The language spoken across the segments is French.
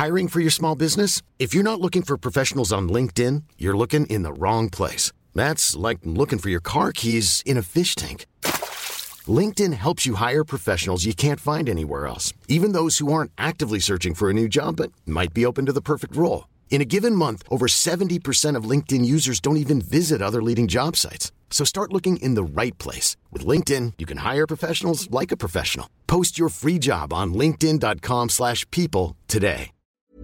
Hiring for your small business? If you're not looking for professionals on LinkedIn, you're looking in the wrong place. That's like looking for your car keys in a fish tank. LinkedIn helps you hire professionals you can't find anywhere else, even those who aren't actively searching for a new job but might be open to the perfect role. In a given month, over 70% of LinkedIn users don't even visit other leading job sites. So start looking in the right place. With LinkedIn, you can hire professionals like a professional. Post your free job on linkedin.com/people today.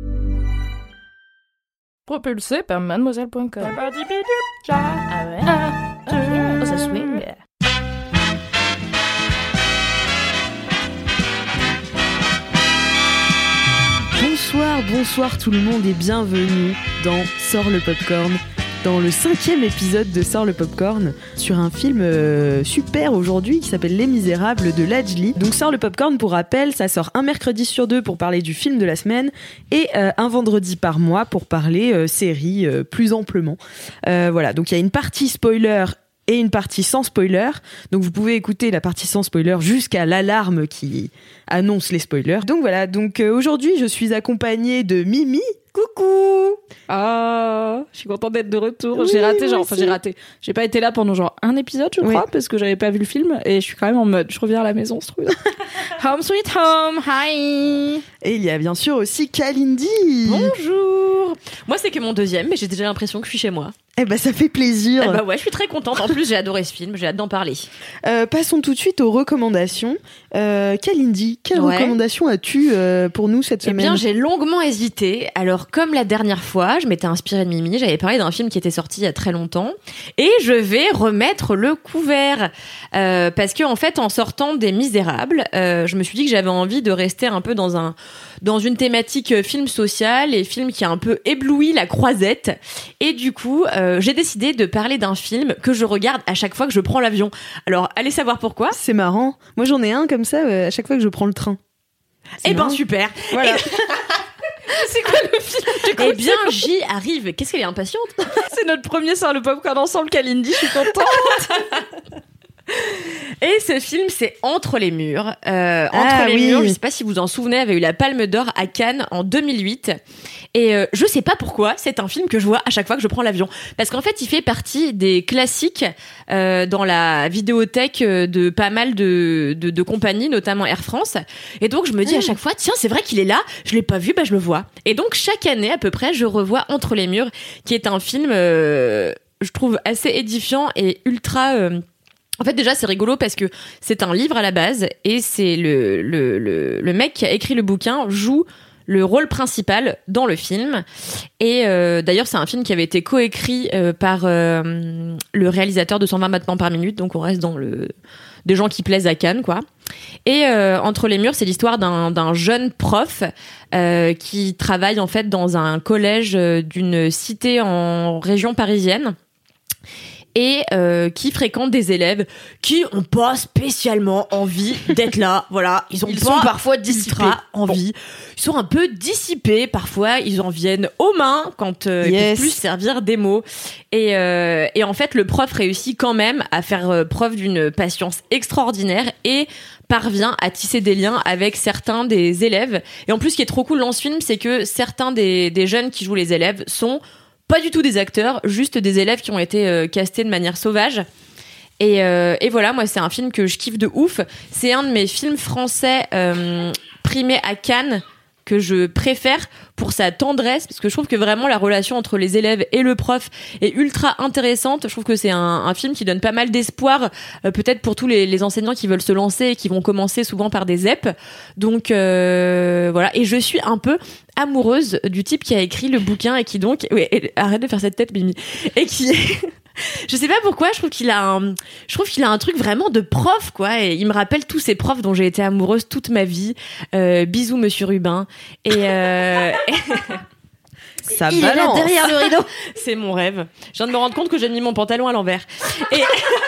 Propulsé par mademoiselle.com. Ah ouais. Oh, ça swing. Bonsoir tout le monde et bienvenue dans Sors le Popcorn, dans le 5e épisode de Sors le Popcorn, sur un film super aujourd'hui qui s'appelle Les Misérables de Lajli. Donc Sors le Popcorn, pour rappel, ça sort un mercredi sur 2 pour parler du film de la semaine et un vendredi par mois pour parler série plus amplement. Voilà, donc il y a une partie spoiler et une partie sans spoiler. Donc vous pouvez écouter la partie sans spoiler jusqu'à l'alarme qui annonce les spoilers. Donc voilà, aujourd'hui je suis accompagnée de Mimi. Coucou. Ah, je suis contente d'être de retour. Oui, j'ai raté. J'ai pas été là pendant un épisode, je crois, oui. parce que j'avais pas vu le film et je suis quand même en mode, je reviens à la maison, c'est trop bien. Home sweet home, hi. Et il y a bien sûr aussi Kalindi. Bonjour. Moi, c'est que mon deuxième, mais j'ai déjà l'impression que je suis chez moi. Eh ben ça fait plaisir. Eh ben ouais, je suis très contente. En plus, j'ai adoré ce film, j'ai hâte d'en parler. Passons tout de suite aux recommandations. Kalindi, quelle recommandation as-tu pour nous cette semaine ? Eh bien, j'ai longuement hésité. Alors, comme la dernière fois, je m'étais inspirée de Mimi, j'avais parlé d'un film qui était sorti il y a très longtemps, et je vais remettre le couvert parce que en fait, en sortant des Misérables, je me suis dit que j'avais envie de rester un peu dans une thématique film social et film qui a un peu ébloui la croisette. Et du coup, j'ai décidé de parler d'un film que je regarde à chaque fois que je prends l'avion. Alors, allez savoir pourquoi. C'est marrant. Moi, j'en ai un comme ça à chaque fois que je prends le train. Eh ben, super. Voilà. C'est quoi le film? Eh bien, j'y arrive. Qu'est-ce qu'elle est impatiente? C'est notre premier Sors le Popcorn ensemble, Kalindi, je suis contente. Et ce film, c'est Entre les murs. Entre les murs, je sais pas si vous vous en souvenez, avait eu la Palme d'Or à Cannes en 2008. Et je sais pas pourquoi, c'est un film que je vois à chaque fois que je prends l'avion. Parce qu'en fait, il fait partie des classiques dans la vidéothèque de pas mal de compagnies, notamment Air France. Et donc, je me dis à chaque fois, tiens, c'est vrai qu'il est là, je l'ai pas vu, bah je le vois. Et donc, chaque année, à peu près, je revois Entre les murs, qui est un film, je trouve, assez édifiant et ultra... En fait, déjà, c'est rigolo parce que c'est un livre à la base et c'est le mec qui a écrit le bouquin joue le rôle principal dans le film. Et d'ailleurs, c'est un film qui avait été coécrit par le réalisateur de 120 battements par minute, donc on reste dans des gens qui plaisent à Cannes, quoi. Et Entre les murs, c'est l'histoire d'un jeune prof qui travaille en fait dans un collège d'une cité en région parisienne. Et qui fréquentent des élèves qui ont pas spécialement envie d'être là. Voilà, ils sont parfois dissipés. Envie. Bon. Ils sont un peu dissipés. Parfois, ils en viennent aux mains quand ils peuvent plus servir des mots. Et en fait, le prof réussit quand même à faire preuve d'une patience extraordinaire et parvient à tisser des liens avec certains des élèves. Et en plus, ce qui est trop cool dans ce film, c'est que certains des jeunes qui jouent les élèves sont pas du tout des acteurs, juste des élèves qui ont été castés de manière sauvage. Et voilà, moi, c'est un film que je kiffe de ouf. C'est un de mes films français primés à Cannes que je préfère pour sa tendresse, parce que je trouve que vraiment la relation entre les élèves et le prof est ultra intéressante. Je trouve que c'est un film qui donne pas mal d'espoir, peut-être pour tous les enseignants qui veulent se lancer et qui vont commencer souvent par des EP. Donc voilà, et je suis un peu amoureuse du type qui a écrit le bouquin et qui donc... Oui, arrête de faire cette tête, Mimi. Et qui... Je sais pas pourquoi, je trouve qu'il a un truc vraiment de prof, quoi, et il me rappelle tous ces profs dont j'ai été amoureuse toute ma vie. Bisous Monsieur Rubin. Et ça il balance. Est là derrière le rideau. C'est mon rêve. Je viens de me rendre compte que j'ai mis mon pantalon à l'envers. Et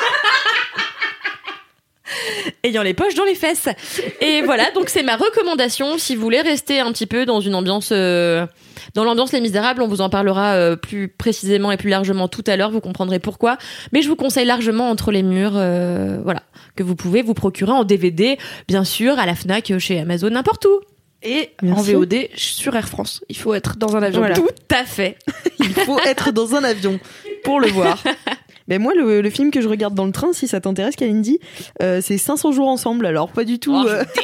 ayant les poches dans les fesses. Et voilà, donc c'est ma recommandation si vous voulez rester un petit peu dans une ambiance dans l'ambiance Les Misérables. On vous en parlera plus précisément et plus largement tout à l'heure, vous comprendrez pourquoi, mais je vous conseille largement Entre les murs, voilà, que vous pouvez vous procurer en DVD, bien sûr, à la Fnac, chez Amazon, n'importe où. Et Merci. en VOD sur Air France. Il faut être dans un avion. Voilà. Tout à fait. Il faut être dans un avion pour le voir. Ben moi, le film que je regarde dans le train, si ça t'intéresse, Kalindi, c'est 500 jours ensemble. Alors, pas du tout... Je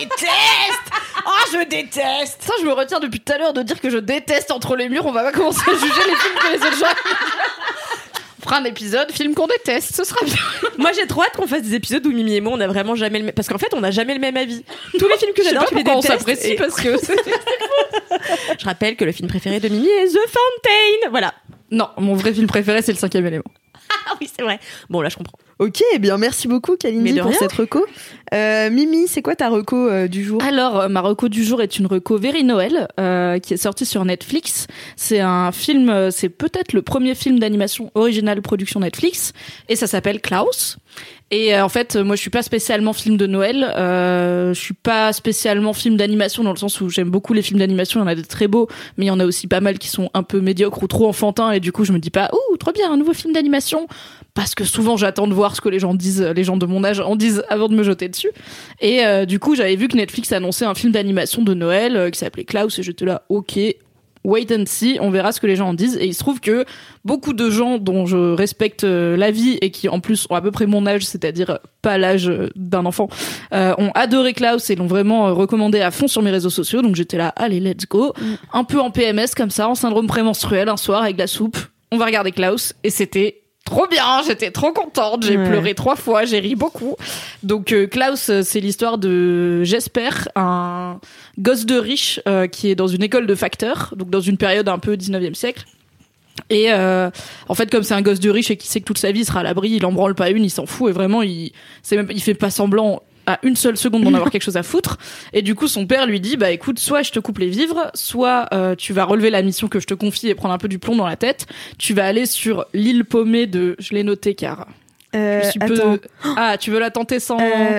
déteste. Ça, je me retiens depuis tout à l'heure de dire que je déteste Entre les murs. On va pas commencer à juger les films que les autres gens. On fera un épisode, film qu'on déteste, ce sera bien. Moi, j'ai trop hâte qu'on fasse des épisodes où Mimi et moi, on a vraiment jamais le même... Parce qu'en fait, on n'a jamais le même avis. Tous les films que j'adore, tu les on détestes. s'apprécie Et- parce que... Je rappelle que le film préféré de Mimi est The Fountain. Voilà. Non, mon vrai film préféré, c'est Le 5e élément. Ah oui, c'est vrai. Bon, là, je comprends. Ok, eh bien merci beaucoup Mais Kalindi de pour rien. cette reco. Mimi, c'est quoi ta reco du jour? Alors, ma reco du jour est une reco Very Noël, qui est sortie sur Netflix. C'est un film, c'est peut-être le premier film d'animation original production Netflix, et ça s'appelle Klaus. Et en fait, moi, je suis pas spécialement film de Noël. Je suis pas spécialement film d'animation dans le sens où j'aime beaucoup les films d'animation. Il y en a des très beaux, mais il y en a aussi pas mal qui sont un peu médiocres ou trop enfantins. Et du coup, je me dis pas, ouh, trop bien, un nouveau film d'animation. Parce que souvent, j'attends de voir ce que les gens disent, les gens de mon âge en disent avant de me jeter dessus. Et du coup, j'avais vu que Netflix annonçait un film d'animation de Noël qui s'appelait Klaus, et j'étais là, ok. Wait and see, on verra ce que les gens en disent. Et il se trouve que beaucoup de gens dont je respecte l'avis et qui en plus ont à peu près mon âge, c'est-à-dire pas l'âge d'un enfant, ont adoré Klaus et l'ont vraiment recommandé à fond sur mes réseaux sociaux. Donc j'étais là, allez, let's go. Un peu en PMS comme ça, en syndrome prémenstruel, un soir avec de la soupe. On va regarder Klaus. Et c'était trop bien, j'étais trop contente, j'ai pleuré 3 fois, j'ai ri beaucoup. Donc Klaus, c'est l'histoire de Jesper, un gosse de riche qui est dans une école de facteurs, donc dans une période un peu 19e siècle. Et en fait, comme c'est un gosse de riche et qui sait que toute sa vie sera à l'abri, il en branle pas une, il s'en fout et vraiment il fait pas semblant à une seule seconde d'en avoir quelque chose à foutre. Et du coup, son père lui dit, bah écoute, soit je te coupe les vivres, soit tu vas relever la mission que je te confie et prendre un peu du plomb dans la tête. Tu vas aller sur l'île paumée de... Je l'ai noté car... je suis peu... Attends. Ah, tu veux la tenter sans...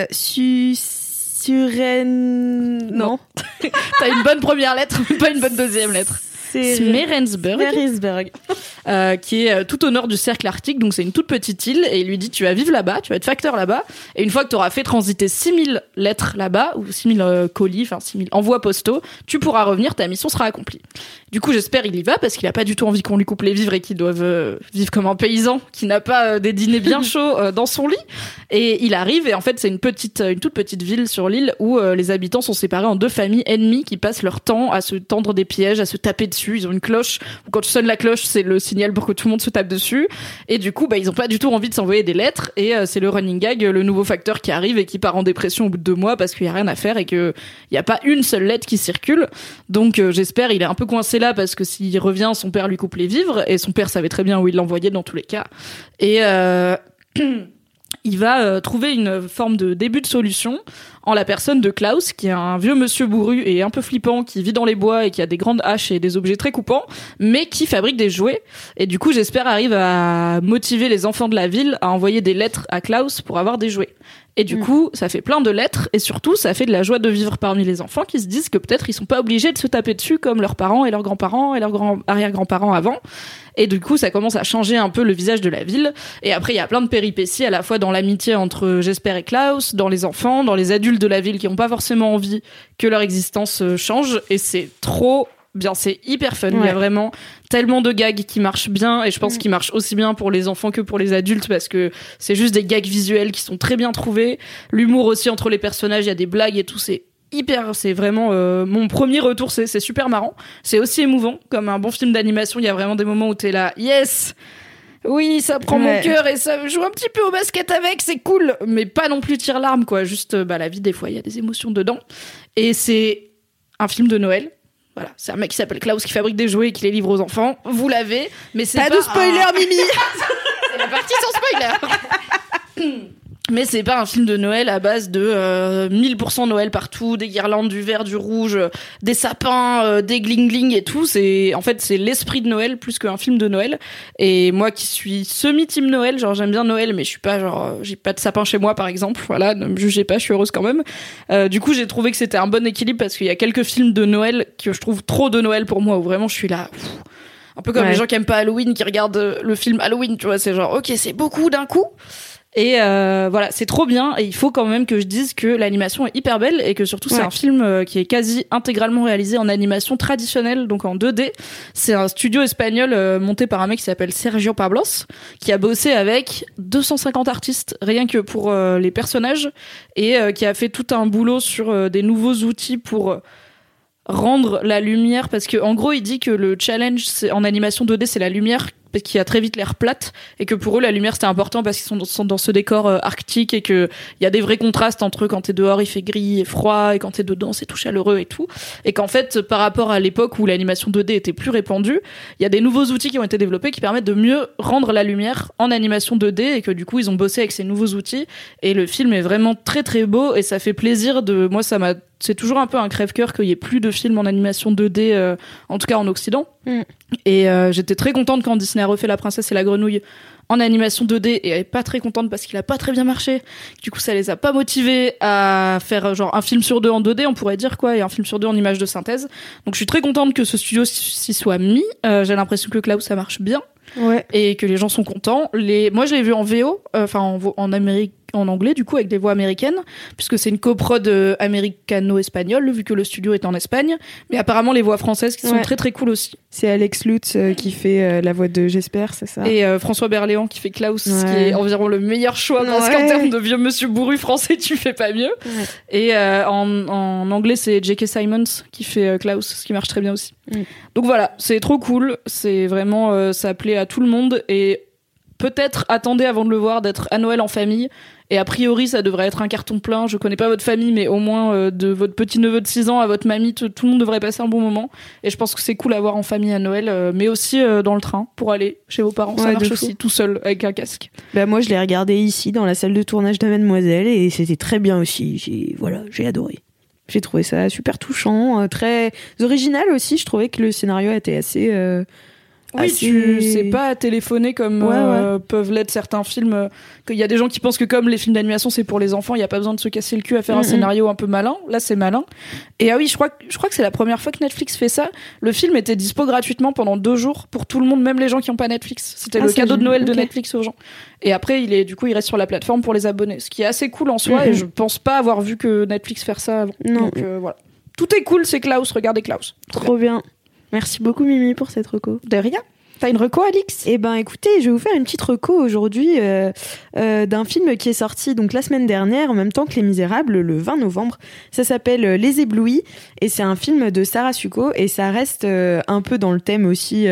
Non. T'as une bonne première lettre, mais pas une bonne deuxième lettre. Smerensburg, qui est tout au nord du cercle arctique, donc c'est une toute petite île, et il lui dit tu vas vivre là-bas, tu vas être facteur là-bas, et une fois que tu auras fait transiter 6000 lettres là-bas, ou 6000 colis, enfin 6000 envois postaux, tu pourras revenir, ta mission sera accomplie. Du coup, j'espère il y va, parce qu'il a pas du tout envie qu'on lui coupe les vivres et qu'il doive vivre comme un paysan qui n'a pas des dîners bien chauds dans son lit. Et il arrive, et en fait c'est une toute petite ville sur l'île où les habitants sont séparés en 2 familles ennemies qui passent leur temps à se tendre des pièges, à se taper dessus. Ils ont une cloche, quand tu sonnes la cloche, c'est le signal pour que tout le monde se tape dessus. Et du coup, ils ont pas du tout envie de s'envoyer des lettres. Et c'est le running gag, le nouveau facteur qui arrive et qui part en dépression au bout de 2 mois parce qu'il y a rien à faire et qu'il y a pas une seule lettre qui circule. Donc j'espère, il est un peu coincé là parce que s'il revient, son père lui coupe les vivres. Et son père savait très bien où il l'envoyait dans tous les cas. Et il va trouver une forme de début de solution en la personne de Klaus, qui est un vieux monsieur bourru et un peu flippant, qui vit dans les bois et qui a des grandes haches et des objets très coupants, mais qui fabrique des jouets. Et du coup, j'espère arrive à motiver les enfants de la ville à envoyer des lettres à Klaus pour avoir des jouets. Et du coup, ça fait plein de lettres, et surtout, ça fait de la joie de vivre parmi les enfants qui se disent que peut-être ils sont pas obligés de se taper dessus comme leurs parents et leurs grands-parents et leurs arrière-grands-parents avant. Et du coup, ça commence à changer un peu le visage de la ville. Et après, il y a plein de péripéties, à la fois dans l'amitié entre Jesper et Klaus, dans les enfants, dans les adultes de la ville qui n'ont pas forcément envie que leur existence change. Et c'est trop bien, c'est hyper fun. Ouais. Il y a vraiment tellement de gags qui marchent bien, et je pense qu'ils marchent aussi bien pour les enfants que pour les adultes, parce que c'est juste des gags visuels qui sont très bien trouvés. L'humour aussi entre les personnages, il y a des blagues et tout, c'est vraiment mon premier retour, c'est super marrant. C'est aussi émouvant, comme un bon film d'animation. Il y a vraiment des moments où t'es là, yes, oui, ça prend mon cœur et ça joue un petit peu au basket avec, c'est cool, mais pas non plus tire-larme, quoi. Juste, la vie, des fois, il y a des émotions dedans. Et c'est un film de Noël. Voilà, c'est un mec qui s'appelle Klaus qui fabrique des jouets et qui les livre aux enfants. Vous l'avez, mais c'est pas de spoiler, Mimi. C'est la partie sans spoiler. Mais c'est pas un film de Noël à base de 1000% Noël partout, des guirlandes, du vert, du rouge, des sapins, des gling-gling et tout. C'est l'esprit de Noël plus qu'un film de Noël. Et moi qui suis semi-team Noël, genre j'aime bien Noël, mais je suis pas j'ai pas de sapin chez moi par exemple. Voilà, ne me jugez pas, je suis heureuse quand même. Du coup, j'ai trouvé que c'était un bon équilibre parce qu'il y a quelques films de Noël que je trouve trop de Noël pour moi, où vraiment je suis là... un peu comme les gens qui aiment pas Halloween, qui regardent le film Halloween, tu vois, c'est genre, ok, c'est beaucoup d'un coup. Et voilà, c'est trop bien. Et il faut quand même que je dise que l'animation est hyper belle et que surtout c'est un film qui est quasi intégralement réalisé en animation traditionnelle, donc en 2D. C'est un studio espagnol monté par un mec qui s'appelle Sergio Pablos, qui a bossé avec 250 artistes rien que pour les personnages et qui a fait tout un boulot sur des nouveaux outils pour rendre la lumière, parce que en gros il dit que le challenge en animation 2D c'est la lumière qui a très vite l'air plate et que pour eux la lumière c'était important parce qu'ils sont dans ce décor arctique et que il y a des vrais contrastes entre quand t'es dehors il fait gris et froid et quand t'es dedans c'est tout chaleureux et tout, et qu'en fait par rapport à l'époque où l'animation 2D était plus répandue, il y a des nouveaux outils qui ont été développés qui permettent de mieux rendre la lumière en animation 2D et que du coup ils ont bossé avec ces nouveaux outils et le film est vraiment très très beau et ça fait plaisir de moi c'est toujours un peu un crève-cœur qu'il y ait plus de films en animation 2D, en tout cas en Occident. Et j'étais très contente quand Disney a refait La Princesse et la Grenouille en animation 2D et elle est pas très contente parce qu'il a pas très bien marché. Du coup, ça les a pas motivés à faire genre un film sur deux en 2D, on pourrait dire quoi, et un film sur deux en image de synthèse. Donc je suis très contente que ce studio s'y soit mis. J'ai l'impression que Klaus ça marche bien. Ouais. Et que les gens sont contents. Moi, je l'ai vu en VO, en Amérique, en anglais, du coup, avec des voix américaines, puisque c'est une coprode américano-espagnole, vu que le studio est en Espagne. Mais apparemment, les voix françaises qui sont très très cool aussi. C'est Alex Lutz qui fait la voix de Jesper, c'est ça? Et François Berléand qui fait Klaus, ce qui est environ le meilleur choix parce qu'en termes de vieux monsieur bourru français, tu fais pas mieux. Et en anglais, c'est J.K. Simmons qui fait Klaus, ce qui marche très bien aussi. Donc voilà, c'est trop cool. C'est vraiment, ça plaît à tout le monde et peut-être attendez avant de le voir d'être à Noël en famille. Et a priori, ça devrait être un carton plein. Je connais pas votre famille, mais au moins de votre petit-neveu de 6 ans à votre mamie, tout le monde devrait passer un bon moment. Et je pense que c'est cool à voir en famille à Noël, mais aussi dans le train pour aller chez vos parents. Ça marche aussi tout seul avec un casque. Bah moi, je l'ai regardé ici dans la salle de tournage de Mademoiselle et c'était très bien aussi. J'ai adoré. J'ai trouvé ça super touchant, très original aussi. Je trouvais que le scénario était assez... Oui, tu sais pas téléphoner comme peuvent l'être certains films. Qu'il y a des gens qui pensent que comme les films d'animation c'est pour les enfants, il y a pas besoin de se casser le cul à faire un scénario un peu malin. Là, c'est malin. Et ah oui, je crois que c'est la première fois que Netflix fait ça. Le film était dispo gratuitement pendant 2 jours pour tout le monde, même les gens qui ont pas Netflix. C'était le cadeau de Noël de Netflix aux gens. Et après, il reste sur la plateforme pour les abonnés, ce qui est assez cool en soi. Et je pense pas avoir vu que Netflix faire ça avant. Non. Donc voilà, tout est cool. C'est Klaus. Regardez Klaus. Trop bien. Merci beaucoup Mimi pour cette reco. De rien. T'as une reco, Alix ? Eh ben, écoutez, je vais vous faire une petite reco aujourd'hui d'un film qui est sorti donc la semaine dernière, en même temps que Les Misérables, le 20 novembre. Ça s'appelle Les Éblouis et c'est un film de Sarah Succo et ça reste un peu dans le thème aussi,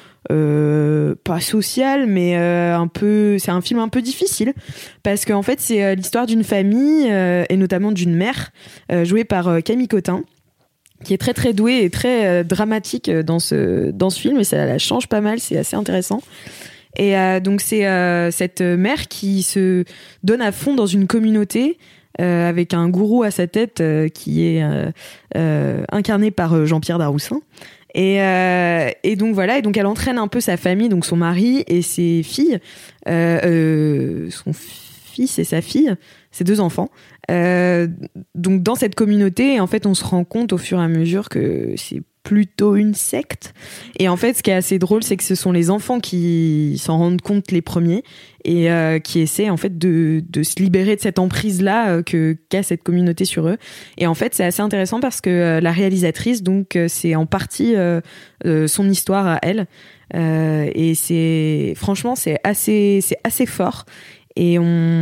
pas social, mais c'est un film un peu difficile parce qu'en fait, c'est l'histoire d'une famille et notamment d'une mère jouée par Camille Cotin, qui est très très douée et très dramatique dans ce film et ça la change pas mal, c'est assez intéressant. Et donc c'est cette mère qui se donne à fond dans une communauté avec un gourou à sa tête qui est incarné par Jean-Pierre Daroussin. Et donc voilà, et donc elle entraîne un peu sa famille, donc son mari et ses filles, son fils et sa fille, ses 2 enfants. Donc dans cette communauté, en fait, on se rend compte au fur et à mesure que c'est plutôt une secte. Et en fait, ce qui est assez drôle, c'est que ce sont les enfants qui s'en rendent compte les premiers et qui essaient en fait de se libérer de cette emprise-là qu'a cette communauté sur eux. Et en fait, c'est assez intéressant parce que la réalisatrice, donc, c'est en partie son histoire à elle. Et franchement, c'est assez fort. Et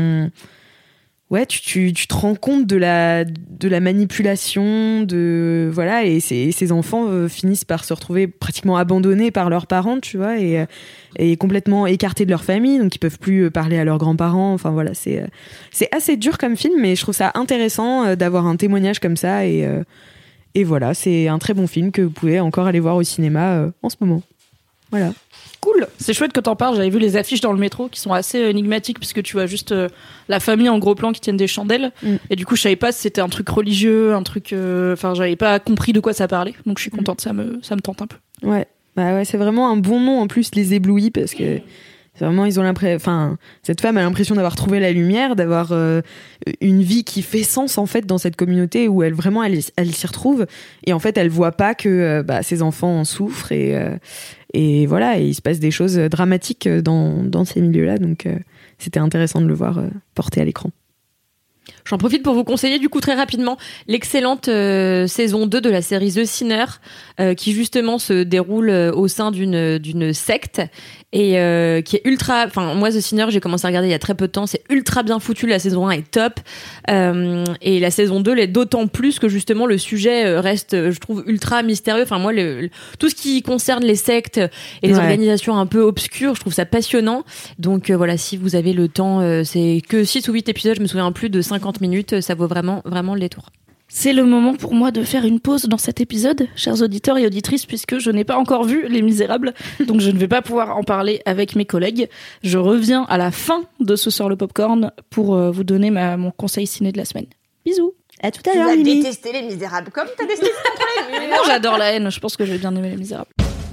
tu te rends compte de la manipulation, voilà, et ces enfants finissent par se retrouver pratiquement abandonnés par leurs parents, tu vois, et complètement écartés de leur famille, donc ils peuvent plus parler à leurs grands-parents. Enfin voilà, c'est assez dur comme film, mais je trouve ça intéressant d'avoir un témoignage comme ça, et voilà, c'est un très bon film que vous pouvez encore aller voir au cinéma en ce moment. Voilà. Cool, c'est chouette que t'en parles. J'avais vu les affiches dans le métro qui sont assez énigmatiques puisque tu vois juste la famille en gros plan qui tiennent des chandelles et du coup je savais pas si c'était un truc religieux, un truc j'avais pas compris de quoi ça parlait, donc je suis contente, ça me tente un peu. Ouais, c'est vraiment un bon nom en plus, Les Éblouis, parce que vraiment ils ont l'impression, cette femme a l'impression d'avoir trouvé la lumière, d'avoir une vie qui fait sens en fait dans cette communauté où elle s'y retrouve, et en fait elle voit pas que ses enfants en souffrent et voilà, et il se passe des choses dramatiques dans ces milieux-là, donc c'était intéressant de le voir porté à l'écran. J'en profite pour vous conseiller du coup très rapidement l'excellente saison 2 de la série The Sinner qui justement se déroule au sein d'une secte et qui est ultra... Enfin, moi, The Sinner, j'ai commencé à regarder il y a très peu de temps. C'est ultra bien foutu. La saison 1 est top. Et la saison 2 l'est d'autant plus que justement le sujet reste, je trouve, ultra mystérieux. Enfin, moi, tout ce qui concerne les sectes et les organisations un peu obscures, je trouve ça passionnant. Donc voilà, si vous avez le temps, c'est que 6 ou 8 épisodes, je me souviens plus, de 50 minutes, ça vaut vraiment, vraiment le détour. C'est le moment pour moi de faire une pause dans cet épisode, chers auditeurs et auditrices, puisque je n'ai pas encore vu Les Misérables, donc je ne vais pas pouvoir en parler avec mes collègues. Je reviens à la fin de ce Sort le Popcorn pour vous donner mon conseil ciné de la semaine. Bisous. À tout à l'heure, Lily. Tu as détesté Les Misérables comme tu as détesté Contre les murs. Non, j'adore la haine, je pense que je vais bien aimer Les Misérables.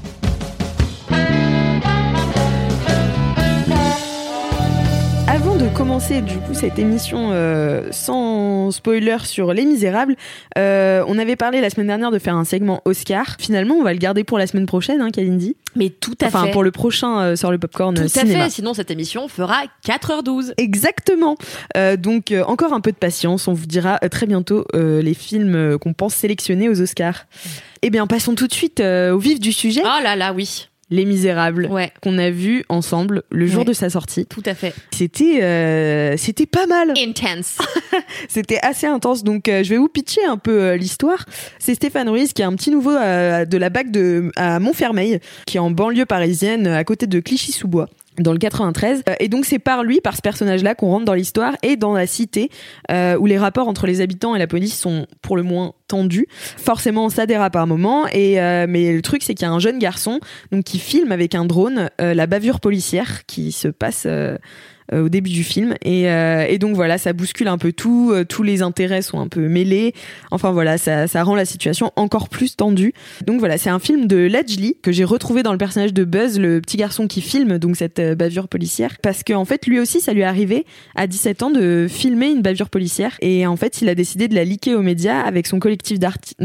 Avant de commencer du coup cette émission sans spoiler sur Les Misérables, on avait parlé la semaine dernière de faire un segment Oscar. Finalement, on va le garder pour la semaine prochaine, hein, Kalindi. Mais tout à fait. Enfin, pour le prochain Sort le Popcorn cinéma. Tout à fait, sinon cette émission fera 4h12. Exactement. Donc encore un peu de patience, on vous dira très bientôt les films qu'on pense sélectionner aux Oscars. Eh bien, passons tout de suite au vif du sujet. Oh là là, oui. Les Misérables, qu'on a vu ensemble le jour de sa sortie. Tout à fait. C'était pas mal. Intense. C'était assez intense. Donc, je vais vous pitcher un peu l'histoire. C'est Stéphane Ruiz qui est un petit nouveau de la BAC à Montfermeil, qui est en banlieue parisienne, à côté de Clichy-sous-Bois, dans le 93. Et donc c'est par ce personnage-là qu'on rentre dans l'histoire et dans la cité où les rapports entre les habitants et la police sont pour le moins tendus. Forcément ça dérape par moments mais le truc c'est qu'il y a un jeune garçon donc qui filme avec un drone la bavure policière qui se passe au début du film et donc voilà, ça bouscule un peu tout, tous les intérêts sont un peu mêlés, enfin voilà, ça rend la situation encore plus tendue. Donc voilà, c'est un film de Lajli que j'ai retrouvé dans le personnage de Buzz, le petit garçon qui filme donc cette bavure policière, parce qu'en fait lui aussi ça lui est arrivé à 17 ans de filmer une bavure policière et en fait il a décidé de la leaker aux médias avec son collectif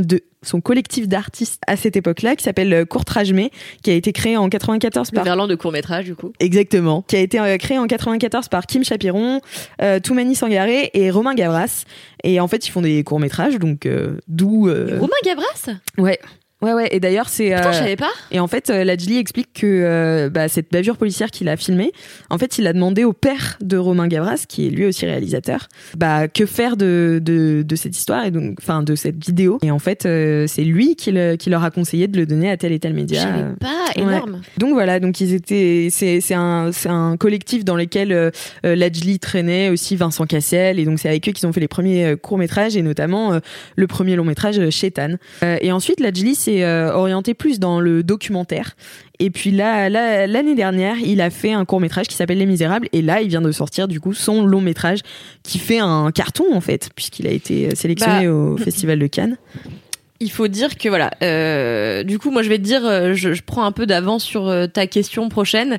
d'artistes à cette époque-là qui s'appelle Courtrajmé, qui a été créé en 94 par... Le verlan de court-métrage du coup. Exactement. Qui a été créé en 94 par Kim Chapiron, Toumani Sangaré et Romain Gavras. Et en fait, ils font des courts-métrages, donc d'où... Romain Gavras ? Ouais. Et d'ailleurs c'est putain, je savais pas. Et en fait Lajli explique que cette bavure policière qu'il a filmée, en fait il a demandé au père de Romain Gavras, qui est lui aussi réalisateur, que faire de cette histoire et donc enfin de cette vidéo. Et en fait c'est lui qui leur a conseillé de le donner à tel et tel média. Je savais pas, énorme. Ouais. Donc voilà, donc c'est un collectif dans lequel Lajli traînait aussi Vincent Cassel, et donc c'est avec eux qu'ils ont fait les premiers courts-métrages et notamment le premier long-métrage Chétan. Et ensuite Lajli orienté plus dans le documentaire. Et puis là, l'année dernière, il a fait un court-métrage qui s'appelle Les Misérables. Et là, il vient de sortir du coup son long-métrage qui fait un carton en fait, puisqu'il a été sélectionné au Festival de Cannes. Il faut dire que voilà, du coup, moi je vais te dire, je prends un peu d'avance sur ta question prochaine.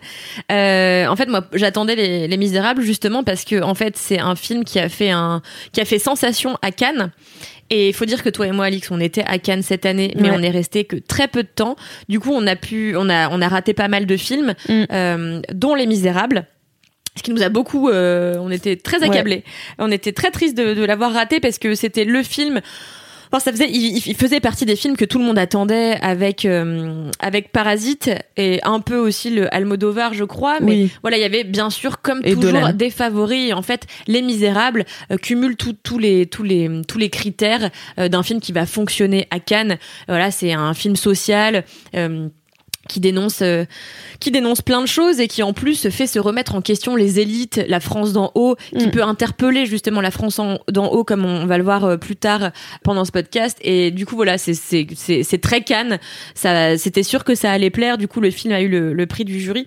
En fait, moi, j'attendais les Misérables justement parce que en fait, c'est un film qui a fait sensation à Cannes. Et il faut dire que toi et moi, Alix, on était à Cannes cette année, mais on est resté que très peu de temps. Du coup, on a raté pas mal de films, dont Les Misérables. Ce qui nous a beaucoup, on était très accablés. On était très tristes de l'avoir raté parce que c'était le film. Enfin, il faisait partie des films que tout le monde attendait avec Parasite et un peu aussi le Almodovar, je crois. Mais voilà, il y avait bien sûr, comme et toujours, Dolan. Des favoris. Et en fait, Les Misérables cumulent tous les critères d'un film qui va fonctionner à Cannes. Voilà, c'est un film social. Qui dénonce plein de choses et qui en plus fait se remettre en question les élites, la France d'en haut, qui peut interpeller justement la France d'en haut, comme on va le voir plus tard pendant ce podcast. Et du coup voilà, c'est très Cannes. Ça, c'était sûr que ça allait plaire. Du coup le film a eu le prix du jury.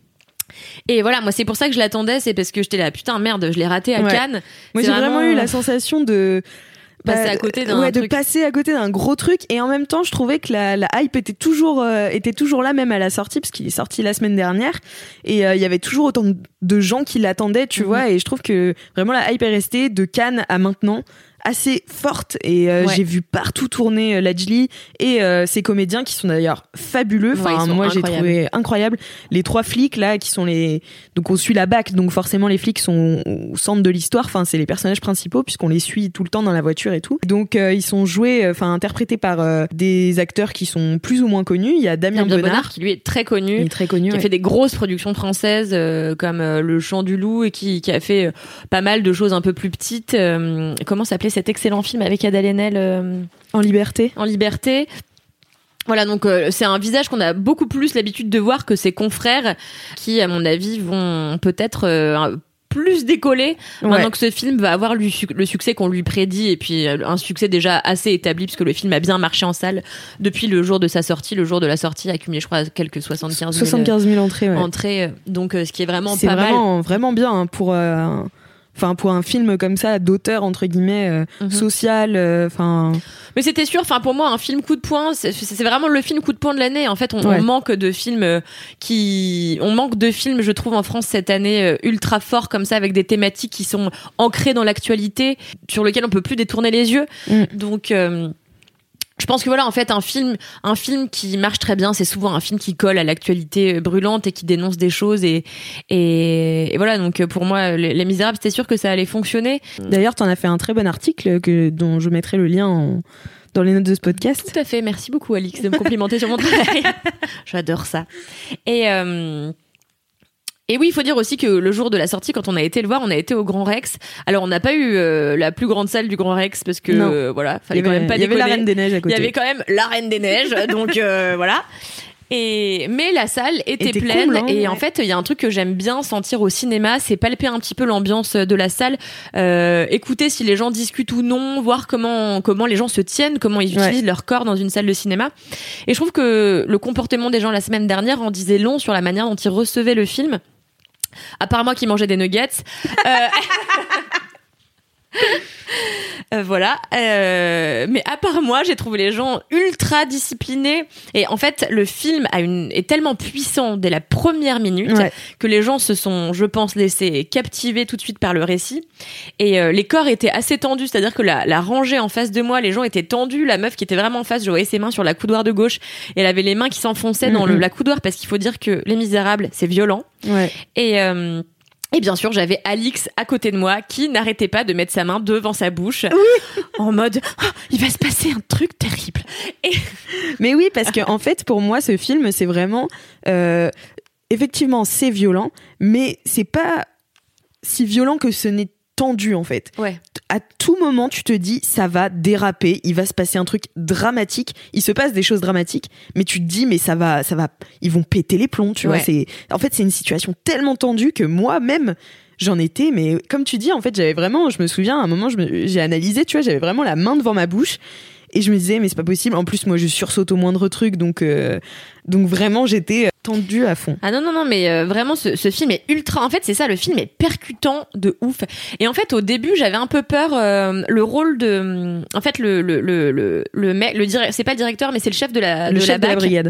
Et voilà, moi c'est pour ça que je l'attendais, c'est parce que j'étais là, putain merde, je l'ai raté à Cannes. Moi j'ai vraiment eu la sensation de passer à côté d'un truc. De passer à côté d'un gros truc, et en même temps je trouvais que la hype était toujours là même à la sortie, parce qu'il est sorti la semaine dernière et il y avait toujours autant de gens qui l'attendaient, tu vois, et je trouve que vraiment la hype est restée de Cannes à maintenant assez forte et j'ai vu partout tourner Lajli et ses comédiens qui sont d'ailleurs fabuleux. Enfin, moi j'ai trouvé incroyable les 3 flics là qui sont donc on suit la BAC, donc forcément les flics sont au centre de l'histoire. Enfin, c'est les personnages principaux puisqu'on les suit tout le temps dans la voiture et tout. Donc ils sont interprétés par des acteurs qui sont plus ou moins connus. Il y a Damien Bonnard qui lui est très connu, qui a fait des grosses productions françaises comme Le Chant du Loup et qui a fait pas mal de choses un peu plus petites. Comment s'appelait cet excellent film avec Adèle Haenel En liberté. Voilà, donc c'est un visage qu'on a beaucoup plus l'habitude de voir que ses confrères qui, à mon avis, vont peut-être plus décoller maintenant que ce film va avoir le succès qu'on lui prédit, et puis un succès déjà assez établi puisque le film a bien marché en salle depuis le jour de sa sortie. Le jour de la sortie a accumulé, je crois, quelques 75 000 entrées. Donc ce qui est vraiment pas mal. C'est vraiment bien hein, pour un film comme ça d'auteur entre guillemets social. Mais c'était sûr. Enfin, pour moi, un film coup de poing, c'est vraiment le film coup de poing de l'année. En fait, on manque de films je trouve, en France cette année ultra forts comme ça, avec des thématiques qui sont ancrées dans l'actualité, sur lesquelles on peut plus détourner les yeux. Donc je pense que voilà, en fait, un film qui marche très bien, c'est souvent un film qui colle à l'actualité brûlante et qui dénonce des choses et voilà. Donc pour moi, Les Misérables, c'était sûr que ça allait fonctionner. D'ailleurs, t'en as fait un très bon article dont je mettrai le lien dans les notes de ce podcast. Tout à fait. Merci beaucoup, Alix, de me complimenter sur mon travail. J'adore ça. Et oui, il faut dire aussi que le jour de la sortie, quand on a été le voir, on a été au Grand Rex. Alors, on n'a pas eu la plus grande salle du Grand Rex parce que voilà, fallait quand même pas déconner. Il y avait la Reine des Neiges à côté. Il y avait quand même la Reine des Neiges, donc voilà. Mais la salle était pleine cool, hein, et en fait il y a un truc que j'aime bien sentir au cinéma, c'est palper un petit peu l'ambiance de la salle, écouter si les gens discutent ou non, voir comment les gens se tiennent, comment ils utilisent leur corps dans une salle de cinéma. Et je trouve que le comportement des gens la semaine dernière en disait long sur la manière dont ils recevaient le film. À part moi qui mangeais des nuggets. Voilà. Mais à part moi, j'ai trouvé les gens ultra disciplinés. Et en fait, le film est tellement puissant dès la première minute que les gens se sont, je pense, laissés captiver tout de suite par le récit. Et les corps étaient assez tendus, c'est-à-dire que la rangée en face de moi, les gens étaient tendus. La meuf qui était vraiment en face, je voyais ses mains sur la coudoir de gauche et elle avait les mains qui s'enfonçaient dans la coudoir, parce qu'il faut dire que Les Misérables, c'est violent. Et bien sûr, j'avais Alix à côté de moi qui n'arrêtait pas de mettre sa main devant sa bouche en mode il va se passer un truc terrible. Mais oui, parce que en fait, pour moi, ce film, c'est vraiment effectivement, c'est violent, mais c'est pas si violent que ce n'est tendu en fait. À tout moment, tu te dis ça va déraper, il va se passer un truc dramatique, il se passe des choses dramatiques, mais tu te dis mais ça va, ils vont péter les plombs, tu vois. En fait, c'est une situation tellement tendue que moi-même j'en étais, mais comme tu dis, en fait, j'avais vraiment, je me souviens, à un moment, j'ai analysé, tu vois, j'avais vraiment la main devant ma bouche. Et je me disais, mais c'est pas possible. En plus, moi, je sursaute au moindre truc. Donc vraiment, j'étais tendue à fond. Ah non, mais vraiment, ce film est ultra... En fait, c'est ça, le film est percutant de ouf. Et en fait, au début, j'avais un peu peur, le rôle de... En fait, le mec, c'est pas le directeur, mais c'est le chef de la brigade.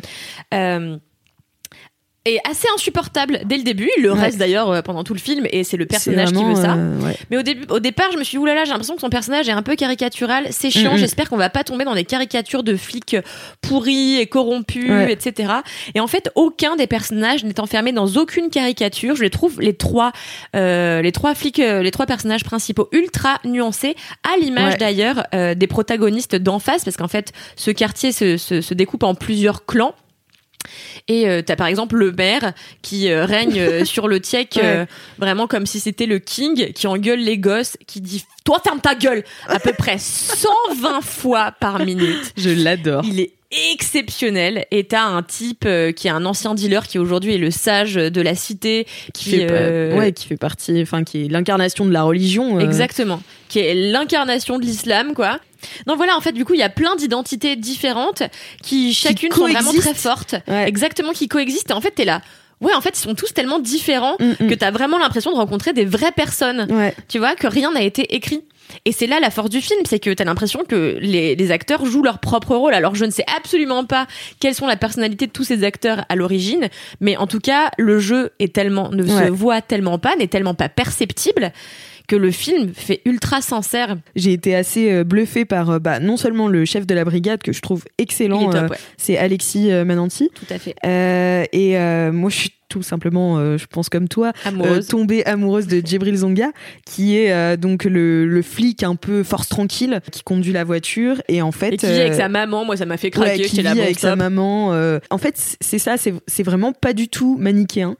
est assez insupportable dès le début. Il le reste d'ailleurs pendant tout le film, et c'est le personnage qui veut ça. Mais au départ, je me suis dit, oulala, j'ai l'impression que son personnage est un peu caricatural. C'est chiant. J'espère qu'on va pas tomber dans des caricatures de flics pourris et corrompus, etc. Et en fait, aucun des personnages n'est enfermé dans aucune caricature. Je les trouve les trois personnages principaux ultra nuancés, à l'image d'ailleurs des protagonistes d'en face, parce qu'en fait, ce quartier se découpe en plusieurs clans. Et t'as par exemple le maire qui règne sur le Tiek, vraiment comme si c'était le king, qui engueule les gosses, qui dit « Toi, ferme ta gueule !» à peu près 120 fois par minute. Je l'adore. Il est exceptionnel. Et t'as un type qui est un ancien dealer, qui aujourd'hui est le sage de la cité, qui fait partie, enfin qui est l'incarnation de la religion. Exactement. Qui est l'incarnation de l'islam, quoi. Non, voilà, en fait, du coup, il y a plein d'identités différentes qui chacune sont vraiment très fortes. Exactement, qui coexistent. Et en fait, t'es là. Ouais, en fait, ils sont tous tellement différents que t'as vraiment l'impression de rencontrer des vraies personnes. Tu vois, que rien n'a été écrit. Et c'est là la force du film, c'est que t'as l'impression que les acteurs jouent leur propre rôle. Alors, je ne sais absolument pas quelles sont la personnalité de tous ces acteurs à l'origine, mais en tout cas, le jeu est ne se voit tellement pas, n'est tellement pas perceptible, que le film fait ultra sincère. J'ai été assez bluffée par non seulement le chef de la brigade que je trouve excellent, top, c'est Alexis Mananti. Tout à fait. Et moi je suis tout simplement, je pense comme toi, tombée amoureuse de Djibril Zonga, qui est donc le flic un peu force tranquille, qui conduit la voiture et en fait... Et qui vit avec sa maman, moi ça m'a fait craquer. Qui vit avec sa maman. En fait, c'est ça, c'est vraiment pas du tout manichéen.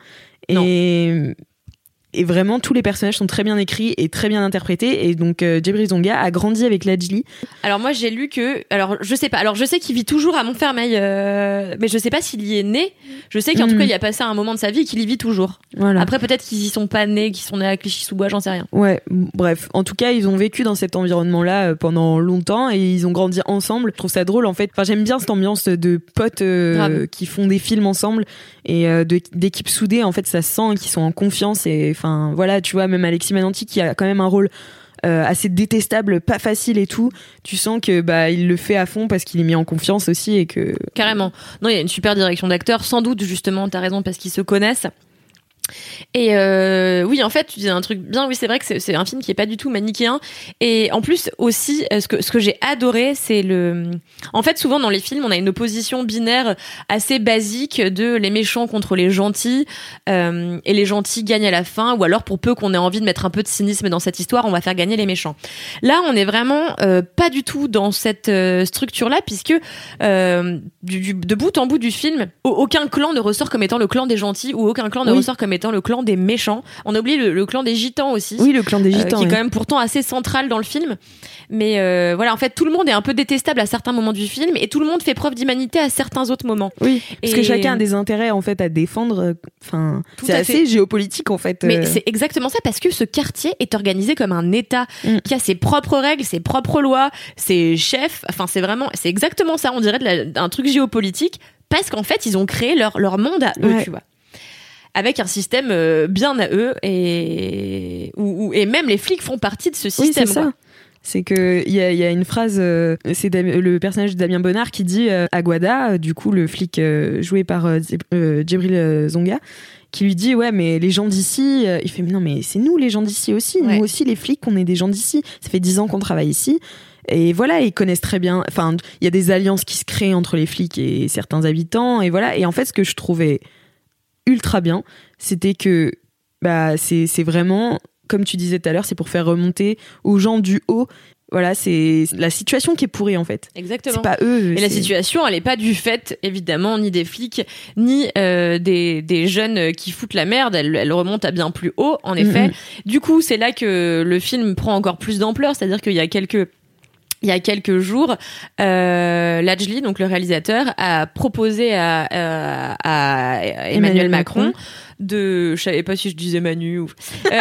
Et vraiment, tous les personnages sont très bien écrits et très bien interprétés. Et donc, Djibril Zonga a grandi avec Lajli. Alors moi, j'ai lu que... Alors, je sais pas. Alors, je sais qu'il vit toujours à Montfermeil, mais je sais pas s'il y est né. Je sais qu'en tout cas, il y a passé un moment de sa vie et qu'il y vit toujours. Voilà. Après, peut-être qu'ils y sont pas nés, qu'ils sont nés à Clichy-sous-Bois, j'en sais rien. Ouais, bref. En tout cas, ils ont vécu dans cet environnement-là pendant longtemps et ils ont grandi ensemble. Je trouve ça drôle, en fait. Enfin, j'aime bien cette ambiance de potes qui font des films ensemble et d'équipes soudées. En fait, ça se sent qu'ils sont en confiance et... Enfin, voilà, tu vois, même Alexis Mananti qui a quand même un rôle assez détestable, pas facile et tout. Tu sens que il le fait à fond parce qu'il est mis en confiance aussi et que... Carrément. Non, il y a une super direction d'acteurs, sans doute, justement, t'as raison, parce qu'ils se connaissent. Et oui, en fait, tu dis un truc bien. Oui, c'est vrai que c'est un film qui est pas du tout manichéen. Et en plus aussi, ce que j'ai adoré, c'est en fait, souvent dans les films, on a une opposition binaire assez basique de les méchants contre les gentils, et les gentils gagnent à la fin. Ou alors, pour peu qu'on ait envie de mettre un peu de cynisme dans cette histoire, on va faire gagner les méchants. Là, on est vraiment pas du tout dans cette structure-là, puisque de bout en bout du film, aucun clan ne ressort comme étant le clan des gentils, ou aucun clan ne ressort comme étant le clan des méchants. On a oublié le clan des gitans aussi. Oui, le clan des gitans. Qui est quand même pourtant assez central dans le film. Mais voilà, en fait, tout le monde est un peu détestable à certains moments du film et tout le monde fait preuve d'humanité à certains autres moments. Oui, parce que chacun a des intérêts en fait à défendre. Enfin, c'est assez géopolitique en fait. Mais c'est exactement ça, parce que ce quartier est organisé comme un État qui a ses propres règles, ses propres lois, ses chefs. Enfin, c'est exactement ça. On dirait un truc géopolitique, parce qu'en fait, ils ont créé leur monde à eux, tu vois. Avec un système bien à eux et même les flics font partie de ce système. Oui, c'est ça. C'est que il y a une phrase, c'est le personnage de Damien Bonnard qui dit à Guada, du coup le flic joué par Djibril Zonga, qui lui dit ouais mais les gens d'ici, il fait mais non mais c'est nous les gens d'ici aussi, nous aussi les flics, on est des gens d'ici, ça fait 10 ans qu'on travaille ici. Et voilà, ils connaissent très bien, enfin il y a des alliances qui se créent entre les flics et certains habitants et voilà. Et en fait ce que je trouvais ultra bien, c'était que c'est vraiment, comme tu disais tout à l'heure, c'est pour faire remonter aux gens du haut. Voilà, c'est la situation qui est pourrie en fait. Exactement. C'est pas eux. Et la situation, elle est pas du fait évidemment ni des flics ni des jeunes qui foutent la merde. Elle remonte à bien plus haut en effet. Du coup, c'est là que le film prend encore plus d'ampleur, c'est-à-dire qu'il y a quelques jours, Lajli, donc le réalisateur, a proposé à Emmanuel Macron je savais pas si je disais Manu ou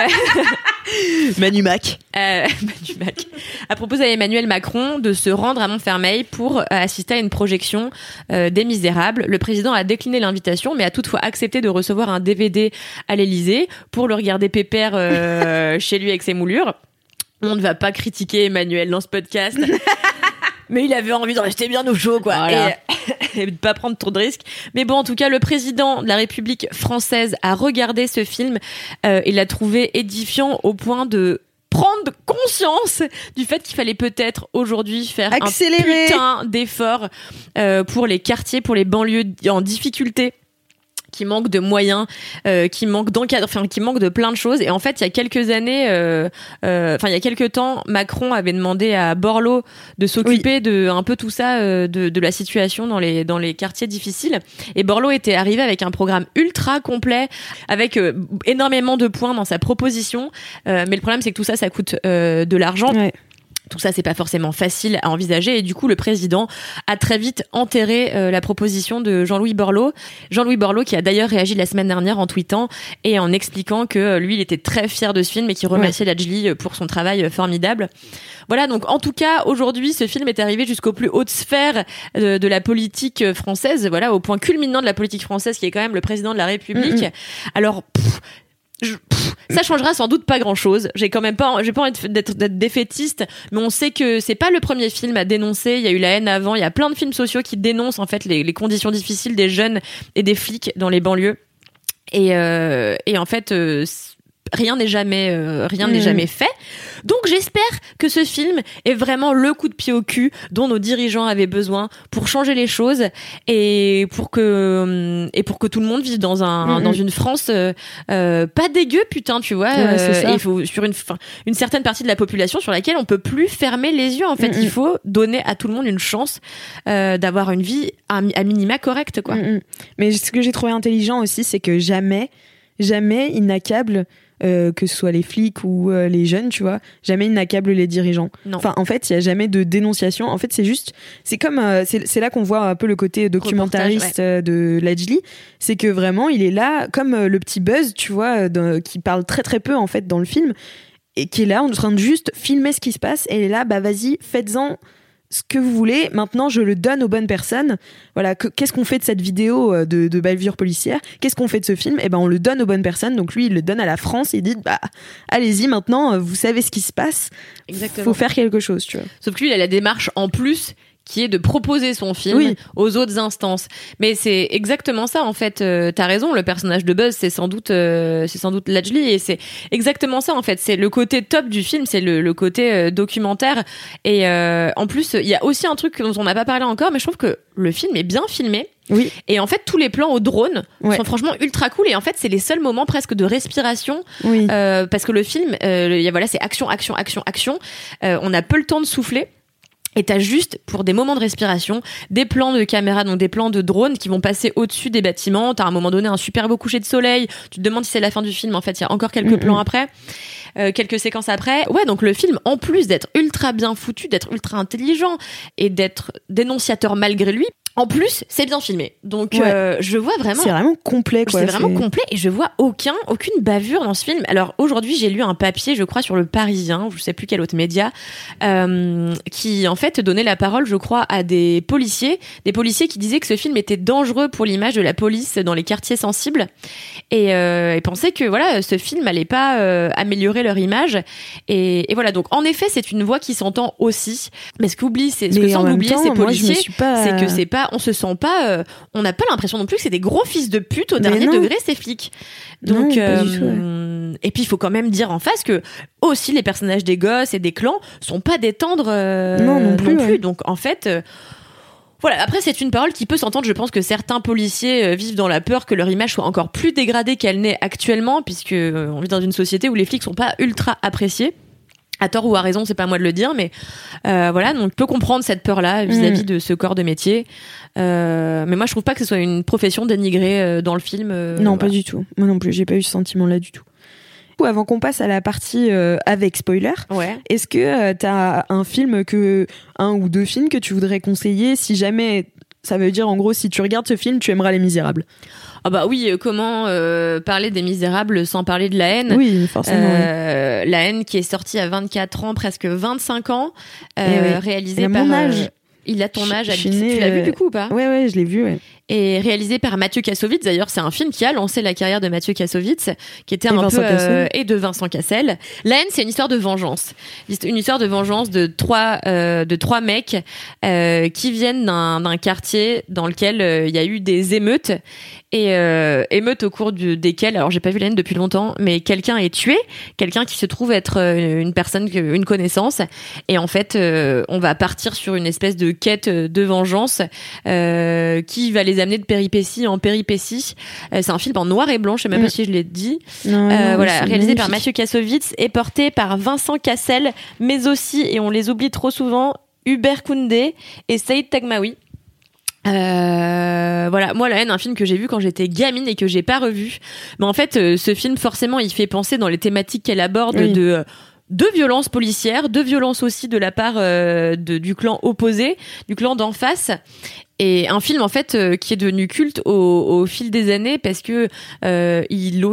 Manu Mac. Manu Mac a proposé à Emmanuel Macron de se rendre à Montfermeil pour assister à une projection des Misérables. Le président a décliné l'invitation, mais a toutefois accepté de recevoir un DVD à l'Élysée pour le regarder pépère chez lui avec ses moulures. On ne va pas critiquer Emmanuel dans ce podcast. Mais il avait envie de rester bien au chaud, quoi. Voilà. Et de pas prendre trop de risques. Mais bon, en tout cas, le président de la République française a regardé ce film et l'a trouvé édifiant au point de prendre conscience du fait qu'il fallait peut-être aujourd'hui faire accélérer. Un putain d'effort pour les quartiers, pour les banlieues en difficulté, qui manque de moyens, qui manque d'encadre, enfin qui manque de plein de choses. Et en fait, il y a quelques années, il y a quelques temps, Macron avait demandé à Borloo de s'occuper de un peu tout ça, de la situation dans les quartiers difficiles. Et Borloo était arrivé avec un programme ultra complet, avec énormément de points dans sa proposition. Mais le problème, c'est que tout ça coûte de l'argent. Ouais. Tout ça, c'est pas forcément facile à envisager. Et du coup, le président a très vite enterré la proposition de Jean-Louis Borloo. Jean-Louis Borloo qui a d'ailleurs réagi la semaine dernière en tweetant et en expliquant que lui, il était très fier de ce film et qu'il remerciait Lajli pour son travail formidable. Voilà, donc en tout cas, aujourd'hui, ce film est arrivé jusqu'aux plus hautes sphères de la politique française, voilà, au point culminant de la politique française qui est quand même le président de la République. Alors... ça changera sans doute pas grand chose. J'ai pas envie d'être défaitiste, mais on sait que c'est pas le premier film à dénoncer. Il y a eu La haine avant. Il y a plein de films sociaux qui dénoncent en fait les conditions difficiles des jeunes et des flics dans les banlieues. Et en fait, rien n'est jamais fait. Donc j'espère que ce film est vraiment le coup de pied au cul dont nos dirigeants avaient besoin pour changer les choses et pour que tout le monde vive dans une France pas dégueu, putain, tu vois. Il faut sur une certaine partie de la population sur laquelle on peut plus fermer les yeux, en fait. Il faut donner à tout le monde une chance d'avoir une vie à minima correcte, quoi. Mais ce que j'ai trouvé intelligent aussi, c'est que jamais il n'accable que ce soit les flics ou les jeunes, tu vois, jamais ils n'accablent les dirigeants. Non. Enfin, en fait, il y a jamais de dénonciation. En fait, c'est comme c'est là qu'on voit un peu le côté documentariste de Lajli. C'est que vraiment, il est là comme le petit Buzz, tu vois, qui parle très très peu en fait dans le film et qui est là en train de juste filmer ce qui se passe. Et il est là, bah vas-y, faites-en ce que vous voulez, maintenant je le donne aux bonnes personnes. Voilà, qu'est-ce qu'on fait de cette vidéo de bavure policière? Qu'est-ce qu'on fait de ce film? Eh ben on le donne aux bonnes personnes. Donc lui il le donne à la France et il dit bah allez-y maintenant, vous savez ce qui se passe. Exactement. Faut faire quelque chose, tu vois. Sauf que lui il a la démarche en plus qui est de proposer son film aux autres instances. Mais c'est exactement ça, en fait. T'as raison, le personnage de Buzz, c'est sans doute Lajli, et c'est exactement ça, en fait. C'est le côté top du film, c'est le côté documentaire. Et en plus, il y a aussi un truc dont on n'a pas parlé encore, mais je trouve que le film est bien filmé. Oui. Et en fait, tous les plans au drone sont franchement ultra cool. Et en fait, c'est les seuls moments presque de respiration. Oui. Parce que le film, c'est action. On a peu le temps de souffler. Et t'as juste, pour des moments de respiration, des plans de caméra, donc des plans de drone qui vont passer au-dessus des bâtiments. T'as à un moment donné un super beau coucher de soleil. Tu te demandes si c'est la fin du film. En fait, il y a encore quelques plans après, quelques séquences après. Ouais, donc le film, en plus d'être ultra bien foutu, d'être ultra intelligent et d'être dénonciateur malgré lui, en plus, c'est bien filmé. Donc, je vois vraiment... C'est vraiment complet, quoi. C'est vraiment complet et je vois aucune bavure dans ce film. Alors, aujourd'hui, j'ai lu un papier, je crois, sur Le Parisien, je sais plus quel autre média, qui, en fait, donnait la parole, je crois, à des policiers qui disaient que ce film était dangereux pour l'image de la police dans les quartiers sensibles et pensaient que, voilà, ce film allait pas améliorer leur image. Et voilà. Donc, en effet, c'est une voix qui s'entend aussi. Mais ce que semblent oublier ces policiers, c'est que c'est pas, on se sent pas, on n'a pas l'impression non plus que c'est des gros fils de pute au dernier degré, ces flics. Donc, et puis il faut quand même dire en face que aussi les personnages des gosses et des clans sont pas des tendres non plus. Donc en fait, voilà. Après, c'est une parole qui peut s'entendre. Je pense que certains policiers vivent dans la peur que leur image soit encore plus dégradée qu'elle n'est actuellement, puisque on vit dans une société où les flics sont pas ultra appréciés. À tort ou à raison, c'est pas à moi de le dire, mais voilà, donc je peux comprendre cette peur-là vis-à-vis de ce corps de métier. Mais moi, je trouve pas que ce soit une profession dénigrée dans le film. Non, pas du tout. Moi non plus, j'ai pas eu ce sentiment-là du tout. Avant qu'on passe à la partie avec spoiler, est-ce que t'as un ou deux films que tu voudrais conseiller si jamais, ça veut dire en gros, si tu regardes ce film, tu aimeras Les Misérables? Ah bah oui, comment parler des Misérables sans parler de La Haine? Oui, forcément. La Haine qui est sortie à 24 ans, presque 25 ans, réalisée par... mon âge. Il a ton âge, tu l'as vu du coup ou pas? Ouais, je l'ai vu, ouais. Et réalisé par Mathieu Kassovitz. D'ailleurs, c'est un film qui a lancé la carrière de Mathieu Kassovitz, qui était et de Vincent Cassel. La Haine, c'est une histoire de vengeance. Une histoire de vengeance de trois mecs qui viennent d'un quartier dans lequel il y a eu des émeutes. Et émeutes au cours desquelles, alors j'ai pas vu La Haine depuis longtemps, mais quelqu'un est tué, quelqu'un qui se trouve être une connaissance. Et en fait, on va partir sur une espèce de quête de vengeance qui va les amener de péripétie en péripétie. C'est un film en noir et blanc, je sais même pas si je l'ai dit. Voilà, réalisé par Mathieu Kassovitz et porté par Vincent Cassel, mais aussi, et on les oublie trop souvent, Hubert Koundé et Saïd Tagmaoui. Voilà, moi La Haine, un film que j'ai vu quand j'étais gamine et que j'ai pas revu. Mais en fait, ce film, forcément, il fait penser dans les thématiques qu'elle aborde de violences policières, de violences aussi de la part du clan opposé, du clan d'en face. Et un film en fait qui est devenu culte au fil des années parce que il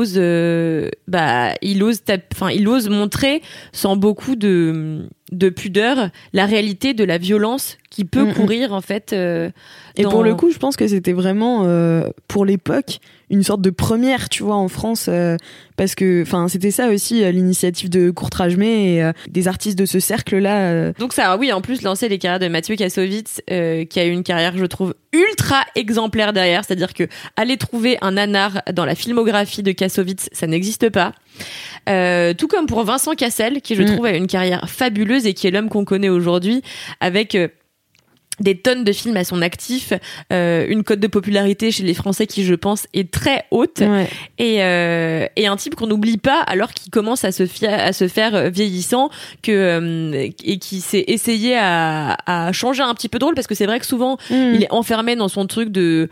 ose montrer sans beaucoup de pudeur la réalité de la violence qui peut courir en fait. Et pour le coup, je pense que c'était vraiment pour l'époque une sorte de première, tu vois, en France, parce que, enfin, c'était ça aussi l'initiative de Courtrajmé et des artistes de ce cercle-là. Donc ça, oui, en plus lancer les carrières de Mathieu Kassovitz, qui a eu une carrière, je trouve, ultra exemplaire derrière, c'est-à-dire que aller trouver un nanar dans la filmographie de Kassovitz, ça n'existe pas. Tout comme pour Vincent Cassel, qui je trouve a une carrière fabuleuse et qui est l'homme qu'on connaît aujourd'hui avec des tonnes de films à son actif, une cote de popularité chez les Français qui, je pense, est très haute, et un type qu'on n'oublie pas alors qu'il commence à se faire vieillissant, et qui s'est essayé à changer un petit peu de rôle, parce que c'est vrai que souvent il est enfermé dans son truc de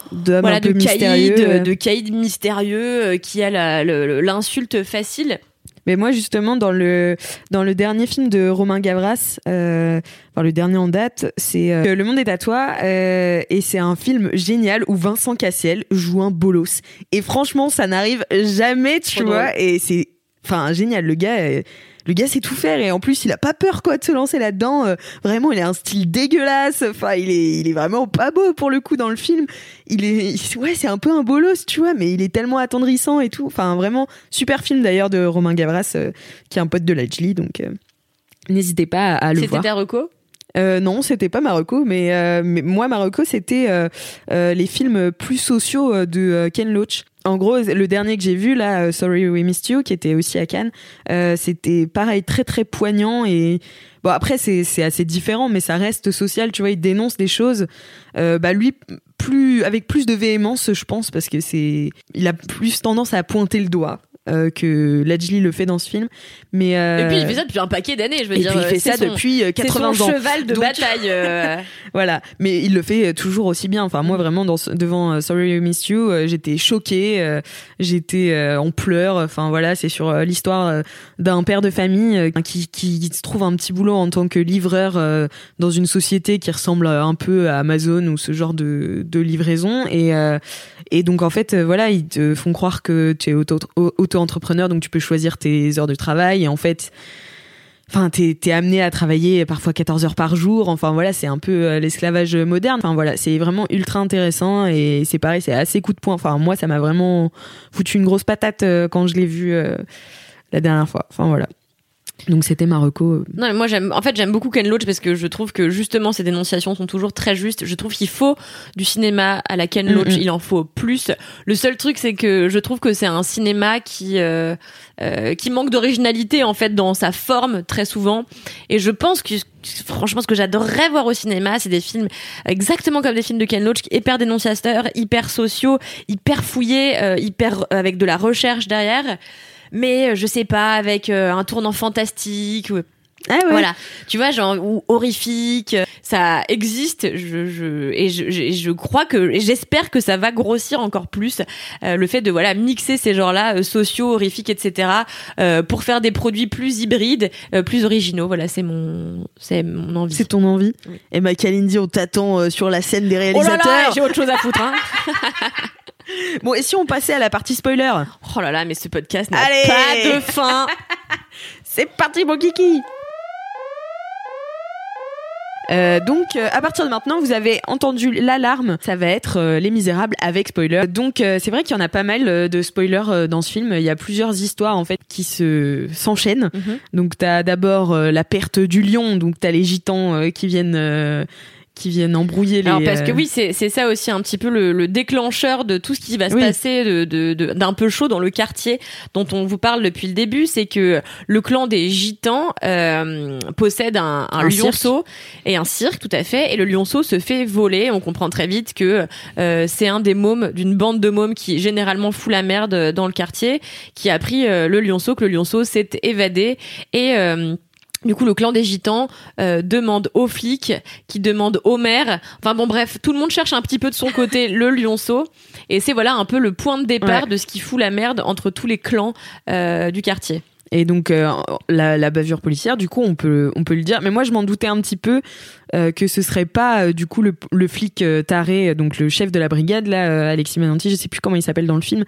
caïd mystérieux qui a l'insulte facile. Mais moi, justement, dans le dernier film de Romain Gavras, le dernier en date, c'est Le Monde est à toi, et c'est un film génial où Vincent Cassel joue un bolos. Et franchement, ça n'arrive jamais, tu vois, et c'est génial. Le gars sait tout faire, et en plus il a pas peur de se lancer là-dedans. Vraiment, il a un style dégueulasse. Il est vraiment pas beau pour le coup dans le film. C'est un peu un bolos, tu vois, mais il est tellement attendrissant et tout. Vraiment super film d'ailleurs de Romain Gavras, qui est un pote de Lajli, donc n'hésitez pas à le voir. C'était ta reco ? Non, c'était pas ma reco, mais moi ma reco c'était les films plus sociaux de Ken Loach. En gros, le dernier que j'ai vu là, Sorry We Missed You, qui était aussi à Cannes, c'était pareil, très très poignant, et bon, après c'est assez différent, mais ça reste social, tu vois. Il dénonce des choses, lui avec plus de véhémence, je pense, parce que il a plus tendance à pointer le doigt que Lajli le fait dans ce film, mais et puis il fait ça depuis un paquet d'années, je veux dire. Puis il fait ça depuis 80 ans. C'est son cheval de bataille. Voilà, mais il le fait toujours aussi bien. Moi vraiment devant Sorry We Missed You, j'étais choquée, j'étais en pleurs. Voilà, c'est sur l'histoire d'un père de famille qui se trouve un petit boulot en tant que livreur dans une société qui ressemble un peu à Amazon ou ce genre de livraison, et donc en fait ils te font croire que tu es auto-entrepreneur, donc tu peux choisir tes heures de travail, et en fait t'es amené à travailler parfois 14 heures par jour. C'est un peu l'esclavage moderne. C'est vraiment ultra intéressant, et c'est pareil, c'est assez coup de poing. Moi, ça m'a vraiment foutu une grosse patate quand je l'ai vu la dernière fois. Voilà. Donc c'était ma reco. Non, mais moi j'aime beaucoup Ken Loach, parce que je trouve que justement ses dénonciations sont toujours très justes. Je trouve qu'il faut du cinéma à la Ken Loach, il en faut plus. Le seul truc, c'est que je trouve que c'est un cinéma qui manque d'originalité en fait dans sa forme très souvent. Et je pense que franchement, ce que j'adorerais voir au cinéma, c'est des films exactement comme des films de Ken Loach, hyper dénonciateurs, hyper sociaux, hyper fouillés, hyper avec de la recherche derrière. Mais je sais pas, avec un tournant fantastique, voilà, tu vois, genre, ou horrifique, ça existe. Je crois et j'espère que ça va grossir encore plus, le fait de mixer ces genres-là, sociaux, horrifiques, etc., pour faire des produits plus hybrides, plus originaux. Voilà, c'est mon envie. C'est ton envie. Oui. Et Kalindi, on t'attend sur la scène des réalisateurs. Oh là là, j'ai autre chose à foutre, hein. Bon, et si on passait à la partie spoiler? Oh là là, mais ce podcast n'a pas de fin. C'est parti, mon kiki. Donc à partir de maintenant, vous avez entendu l'alarme, ça va être Les Misérables avec spoiler. Donc c'est vrai qu'il y en a pas mal de spoilers dans ce film. Il y a plusieurs histoires en fait qui s'enchaînent. Donc t'as d'abord la perte du lion, donc t'as les gitans qui viennent embrouiller les... Alors parce que oui, c'est ça aussi un petit peu le déclencheur de tout ce qui va se passer d'un peu chaud dans le quartier dont on vous parle depuis le début. C'est que le clan des gitans possède un lionceau et un cirque, tout à fait, et le lionceau se fait voler. On comprend très vite que c'est un des mômes d'une bande de mômes qui généralement fout la merde dans le quartier, qui a pris le lionceau, que le lionceau s'est évadé, et du coup, le clan des gitans demande aux flics, qui demandent au maire. Enfin bon, bref, tout le monde cherche un petit peu de son côté le lionceau. Et c'est un peu le point de départ de ce qui fout la merde entre tous les clans du quartier. Et donc la bavure policière, du coup, on peut le dire. Mais moi, je m'en doutais un petit peu que ce serait pas du coup le flic taré, donc le chef de la brigade là, Alexis Mananti, je sais plus comment il s'appelle dans le film.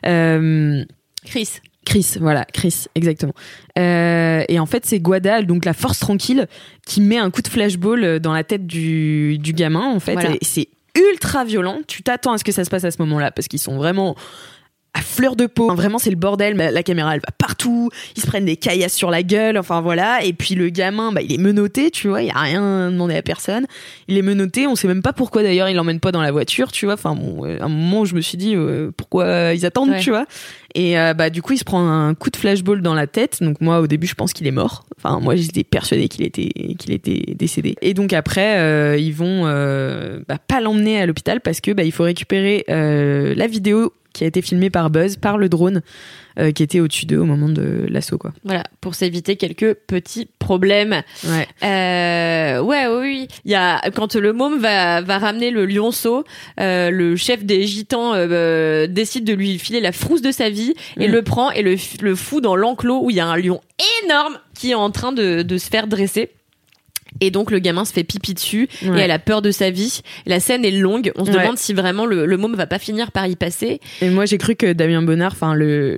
Chris, exactement. Et en fait, c'est Guada, donc la force tranquille, qui met un coup de flashball dans la tête du gamin, en fait. Voilà. Et c'est ultra violent. Tu t'attends à ce que ça se passe à ce moment-là, parce qu'ils sont vraiment à fleur de peau. Enfin, vraiment, c'est le bordel. La caméra, elle va partout. Ils se prennent des caillasses sur la gueule. Enfin, voilà. Et puis, le gamin, il est menotté, tu vois. Il y a rien demandé à personne. Il est menotté. On sait même pas pourquoi, d'ailleurs, il l'emmène pas dans la voiture, tu vois. Enfin, bon, à un moment, je me suis dit, pourquoi ils attendent, tu vois. Et, du coup, il se prend un coup de flashball dans la tête. Donc, moi, au début, je pense qu'il est mort. Enfin, moi, j'étais persuadée qu'il était décédé. Et donc, après, ils vont, pas l'emmener à l'hôpital parce que, il faut récupérer, la vidéo qui a été filmé par Buzz, par le drone qui était au-dessus d'eux au moment de l'assaut, quoi. Voilà, pour s'éviter quelques petits problèmes. Oui. Il y a, quand le môme va ramener le lionceau, le chef des gitans décide de lui filer la frousse de sa vie et le prend et le fout dans l'enclos où il y a un lion énorme qui est en train de se faire dresser. Et donc le gamin se fait pipi dessus et elle a peur de sa vie. La scène est longue. On se demande si vraiment le môme va pas finir par y passer. Et moi j'ai cru que Damien Bonnard, enfin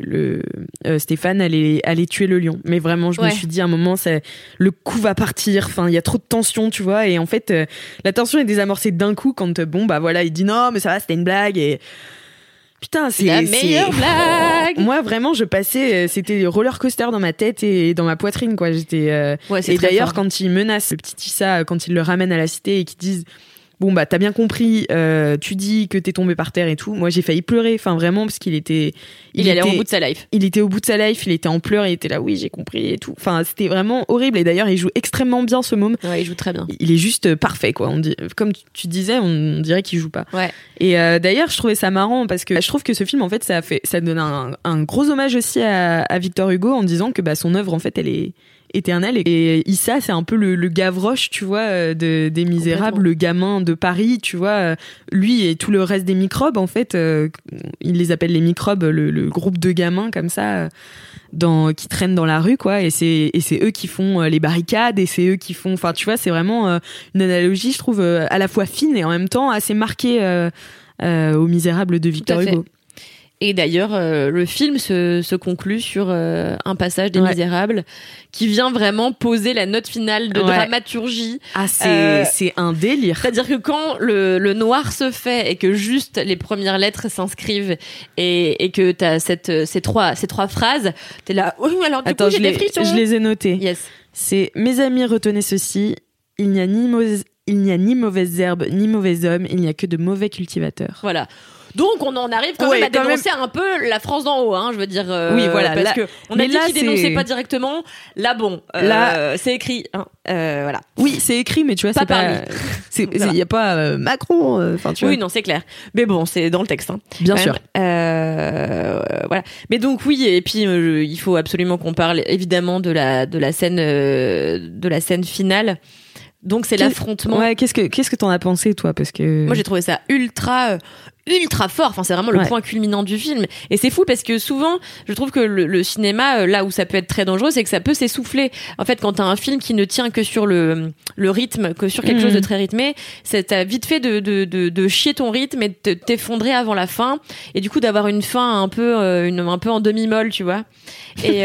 Stéphane allait tuer le lion. Mais vraiment je me suis dit à un moment le coup va partir. Enfin il y a trop de tension, tu vois. Et en fait la tension est désamorcée d'un coup quand il dit non mais ça va, c'était une blague et putain, c'est la meilleure blague. Moi, vraiment, je passais, c'était roller coaster dans ma tête et dans ma poitrine, quoi. J'étais. Et d'ailleurs, fort. Quand ils menacent le petit Issa, quand ils le ramènent à la cité et qu'ils disent, bon t'as bien compris, tu dis que t'es tombé par terre et tout. Moi, j'ai failli pleurer, enfin vraiment, parce qu'il était. Il allait au bout de sa life. Il était au bout de sa life, il était en pleurs, il était là, oui, j'ai compris et tout. Enfin, c'était vraiment horrible. Et d'ailleurs, il joue extrêmement bien ce môme. Ouais, il joue très bien. Il est juste parfait, quoi. Comme tu disais, on dirait qu'il joue pas. Ouais. Et d'ailleurs, je trouvais ça marrant parce que je trouve que ce film, en fait, ça donne un gros hommage aussi à Victor Hugo en disant que son œuvre, en fait, elle est éternelle. Et Issa, c'est un peu le Gavroche, tu vois, des Misérables, le gamin de Paris, tu vois. Lui et tout le reste des microbes, en fait, il les appelle les microbes, le groupe de gamins comme ça, qui traînent dans la rue, quoi. Et c'est eux qui font les barricades et c'est eux qui font. Enfin, tu vois, c'est vraiment une analogie, je trouve, à la fois fine et en même temps assez marquée aux Misérables de Victor Hugo. Et d'ailleurs, le film se conclut sur un passage des Misérables qui vient vraiment poser la note finale de dramaturgie. Ah, c'est un délire. C'est-à-dire que quand le noir se fait et que juste les premières lettres s'inscrivent et que t'as ces trois phrases, t'es là. Oui, alors du coup, j'ai des frissons. Je les ai notées. Yes. C'est mes amis, retenez ceci. Il n'y a ni mauvaises herbes ni mauvais hommes. Il n'y a que de mauvais cultivateurs. Voilà. Donc on en arrive quand même à dénoncer un peu la France d'en haut, hein, je veux dire. Oui, voilà. Parce que on a dit qu'ils dénonçaient pas directement. Là, là, c'est écrit. Hein, voilà. Oui, c'est écrit, mais tu vois, c'est pas. Il y a pas Macron. Enfin, tu vois. Oui, non, c'est clair. Mais bon, c'est dans le texte. Hein. Bien sûr. Voilà. Mais donc oui, et puis il faut absolument qu'on parle évidemment de la scène finale. Donc c'est l'affrontement. Ouais, qu'est-ce que t'en as pensé, toi? Parce que moi j'ai trouvé ça ultra fort. Enfin, c'est vraiment le point culminant du film. Et c'est fou parce que souvent, je trouve que le cinéma, là où ça peut être très dangereux, c'est que ça peut s'essouffler. En fait, quand t'as un film qui ne tient que sur le rythme, que sur quelque chose de très rythmé, t'as vite fait de chier ton rythme et de t'effondrer avant la fin. Et du coup, d'avoir une fin un peu en demi-molle, tu vois. Et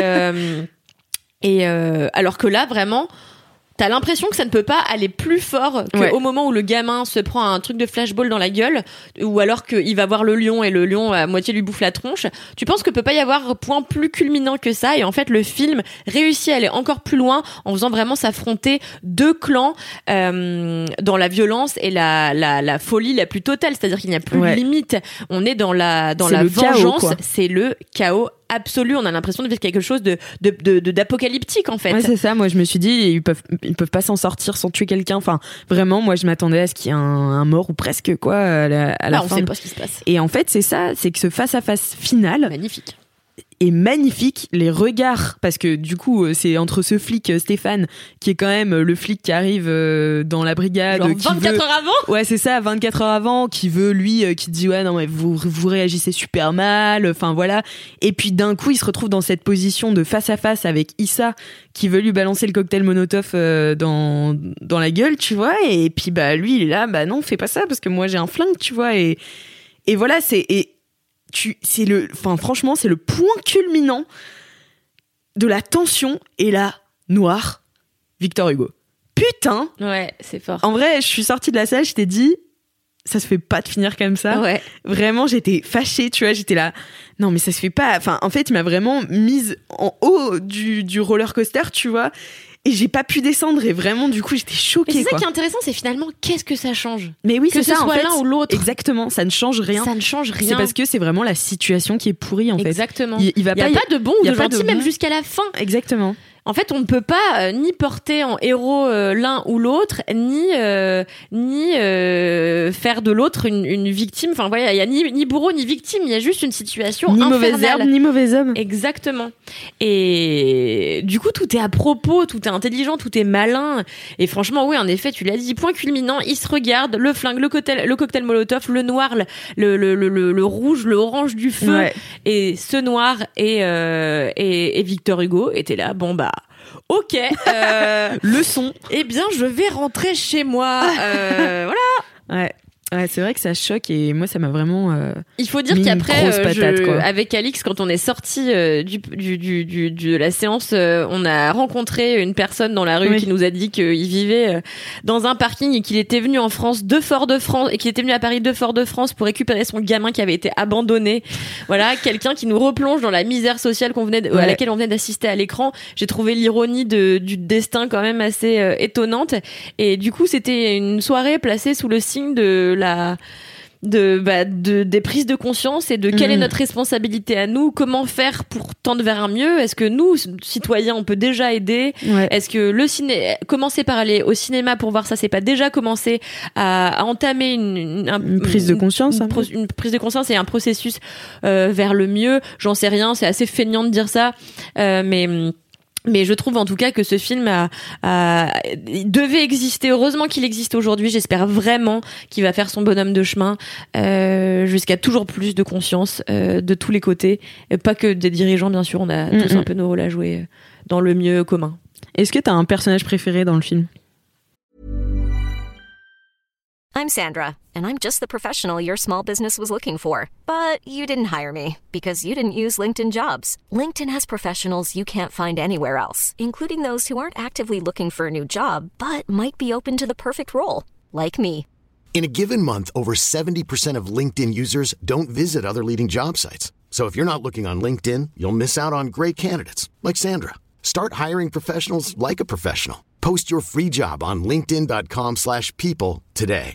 alors que là, vraiment, t'as l'impression que ça ne peut pas aller plus fort qu'au moment où le gamin se prend un truc de flashball dans la gueule, ou alors qu'il va voir le lion et le lion à moitié lui bouffe la tronche. Tu penses que peut pas y avoir point plus culminant que ça, et en fait le film réussit à aller encore plus loin en faisant vraiment s'affronter deux clans dans la violence et la folie la plus totale, c'est-à-dire qu'il n'y a plus de limite. On est dans la vengeance, chaos, c'est le chaos absolu. On a l'impression de vivre quelque chose d'apocalyptique, en fait. Ouais, c'est ça. Moi, je me suis dit, ils peuvent pas s'en sortir sans tuer quelqu'un. Enfin, vraiment, moi, je m'attendais à ce qu'il y ait un mort ou presque, quoi, à la fin. On sait pas ce qui se passe. Et en fait, c'est ça, c'est que ce face-à-face final. Magnifique. Et magnifique, les regards, parce que du coup c'est entre ce flic Stéphane qui est quand même le flic qui arrive dans la brigade, genre 24 heures avant. Ouais, c'est ça, 24 heures avant, qui veut qui dit ouais non mais vous réagissez super mal, enfin voilà. Et puis d'un coup il se retrouve dans cette position de face à face avec Issa qui veut lui balancer le cocktail Molotov dans la gueule, tu vois. Et puis lui il est là, non fais pas ça parce que moi j'ai un flingue, tu vois. Et voilà, franchement, c'est le point culminant de la tension et la noire Victor Hugo. Putain! Ouais, c'est fort. En vrai, je suis sortie de la salle, je t'ai dit, ça se fait pas de finir comme ça. Ouais. Vraiment, j'étais fâchée, tu vois, j'étais là. Non, mais ça se fait pas. Enfin, en fait, il m'a vraiment mise en haut du roller coaster, tu vois. Et j'ai pas pu descendre et vraiment du coup j'étais choquée. Mais c'est ça qui est intéressant, c'est finalement qu'est-ce que ça change. Mais oui, que c'est ce ça, soit en fait, l'un ou l'autre. Exactement, ça ne change rien. Ça ne change rien. C'est parce que c'est vraiment la situation qui est pourrie en fait. Exactement. Il y a pas de bon ou de gentil même jusqu'à la fin. Exactement. En fait, on ne peut pas ni porter en héros l'un ou l'autre, ni faire de l'autre une victime. Enfin, voilà, il y a ni bourreau ni victime. Il y a juste une situation ni infernale. Mauvaise herbe, ni mauvais homme. Exactement. Et du coup, tout est à propos, tout est intelligent, tout est malin. Et franchement, oui, en effet, tu l'as dit. Point culminant, ils se regardent, le flingue, le cocktail Molotov, le noir, le rouge, le orange du feu. Ouais. Et ce noir et Victor Hugo étaient là. Bon bah. Ok. Leçon. Eh bien, je vais rentrer chez moi. Voilà. Ouais. Ouais, c'est vrai que ça choque et moi ça m'a vraiment il faut dire qu'après avec Alix quand on est sorti de la séance on a rencontré une personne dans la rue qui nous a dit qu'il vivait dans un parking et qu'il était venu en France de Fort-de-France et qu'il était venu à Paris de Fort-de-France pour récupérer son gamin qui avait été abandonné. Voilà, quelqu'un qui nous replonge dans la misère sociale à laquelle on venait d'assister à l'écran. J'ai trouvé l'ironie du destin quand même assez étonnante et du coup c'était une soirée placée sous le signe de des prises de conscience et de quelle est notre responsabilité à nous, comment faire pour tendre vers un mieux. Est-ce que nous, citoyens, on peut déjà aider? Est-ce que commencer par aller au cinéma pour voir ça, c'est pas déjà commencer à entamer une prise de conscience, une prise de conscience et un processus vers le mieux? J'en sais rien, c'est assez feignant de dire ça, mais je trouve en tout cas que ce film devait exister. Heureusement qu'il existe aujourd'hui. J'espère vraiment qu'il va faire son bonhomme de chemin jusqu'à toujours plus de conscience de tous les côtés. Pas que des dirigeants, bien sûr. On a tous un peu nos rôles à jouer dans le mieux commun. Est-ce que t'as un personnage préféré dans le film? I'm Sandra, and I'm just the professional your small business was looking for. But you didn't hire me, because you didn't use LinkedIn Jobs. LinkedIn has professionals you can't find anywhere else, including those who aren't actively looking for a new job, but might be open to the perfect role, like me. In a given month, over 70% of LinkedIn users don't visit other leading job sites. So if you're not looking on LinkedIn, you'll miss out on great candidates, like Sandra. Start hiring professionals like a professional. Post your free job on linkedin.com/people today.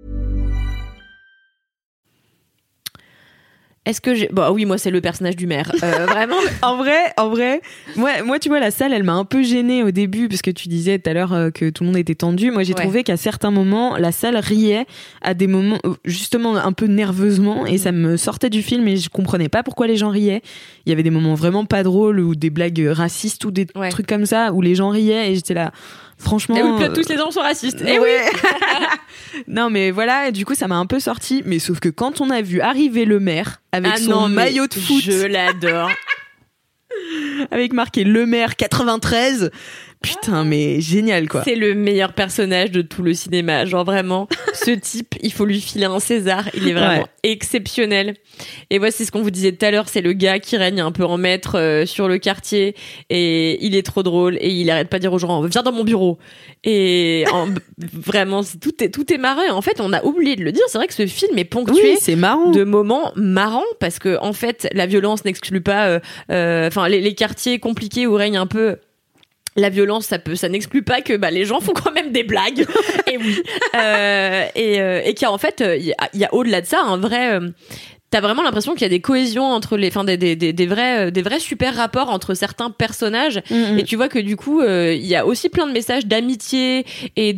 Est-ce que oui, moi c'est le personnage du maire, vraiment. En vrai, moi tu vois la salle, elle m'a un peu gênée au début parce que tu disais tout à l'heure que tout le monde était tendu. Moi j'ai trouvé qu'à certains moments la salle riait à des moments justement un peu nerveusement et ça me sortait du film et je comprenais pas pourquoi les gens riaient. Il y avait des moments vraiment pas drôles ou des blagues racistes ou des trucs comme ça où les gens riaient et j'étais là. Franchement. Et oui, tous les gens sont racistes. Et oui. Non, mais voilà, et du coup, ça m'a un peu sorti. Mais sauf que quand on a vu arriver le maire avec son maillot de foot. Je l'adore. Avec marqué Le Maire 93. Putain, mais génial, quoi. C'est le meilleur personnage de tout le cinéma. Genre vraiment, ce type, il faut lui filer un César. Il est vraiment exceptionnel. Et c'est ce qu'on vous disait tout à l'heure. C'est le gars qui règne un peu en maître sur le quartier. Et il est trop drôle. Et il arrête pas de dire aux gens, viens dans mon bureau. Et vraiment, tout est marrant. Et en fait, on a oublié de le dire. C'est vrai que ce film est ponctué de moments marrants. Parce que, en fait, la violence n'exclut pas, les quartiers compliqués où règne un peu la violence, ça n'exclut pas que les gens font quand même des blagues. Et oui, et qu'il y a en fait, il y a au-delà de ça un vrai. T'as vraiment l'impression qu'il y a des cohésions entre des vrais super rapports entre certains personnages. Et tu vois que du coup, il y a aussi plein de messages d'amitié et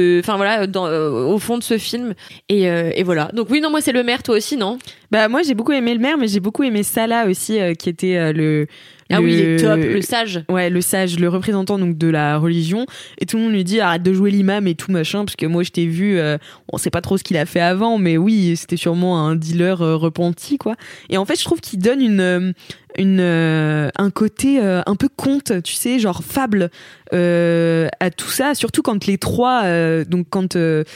au fond de ce film. Et voilà. Donc oui, non, moi c'est le maire, toi aussi, non? Bah moi j'ai beaucoup aimé le maire, mais j'ai beaucoup aimé Salah aussi, qui était oui, il est top, le sage. Ouais, le sage, le représentant donc de la religion. Et tout le monde lui dit arrête de jouer l'imam et tout machin, parce que moi je t'ai vu, on sait pas trop ce qu'il a fait avant, mais oui, c'était sûrement un dealer repenti, quoi. Et en fait, je trouve qu'il donne un côté un peu conte, tu sais, genre fable à tout ça, surtout quand les trois, donc quand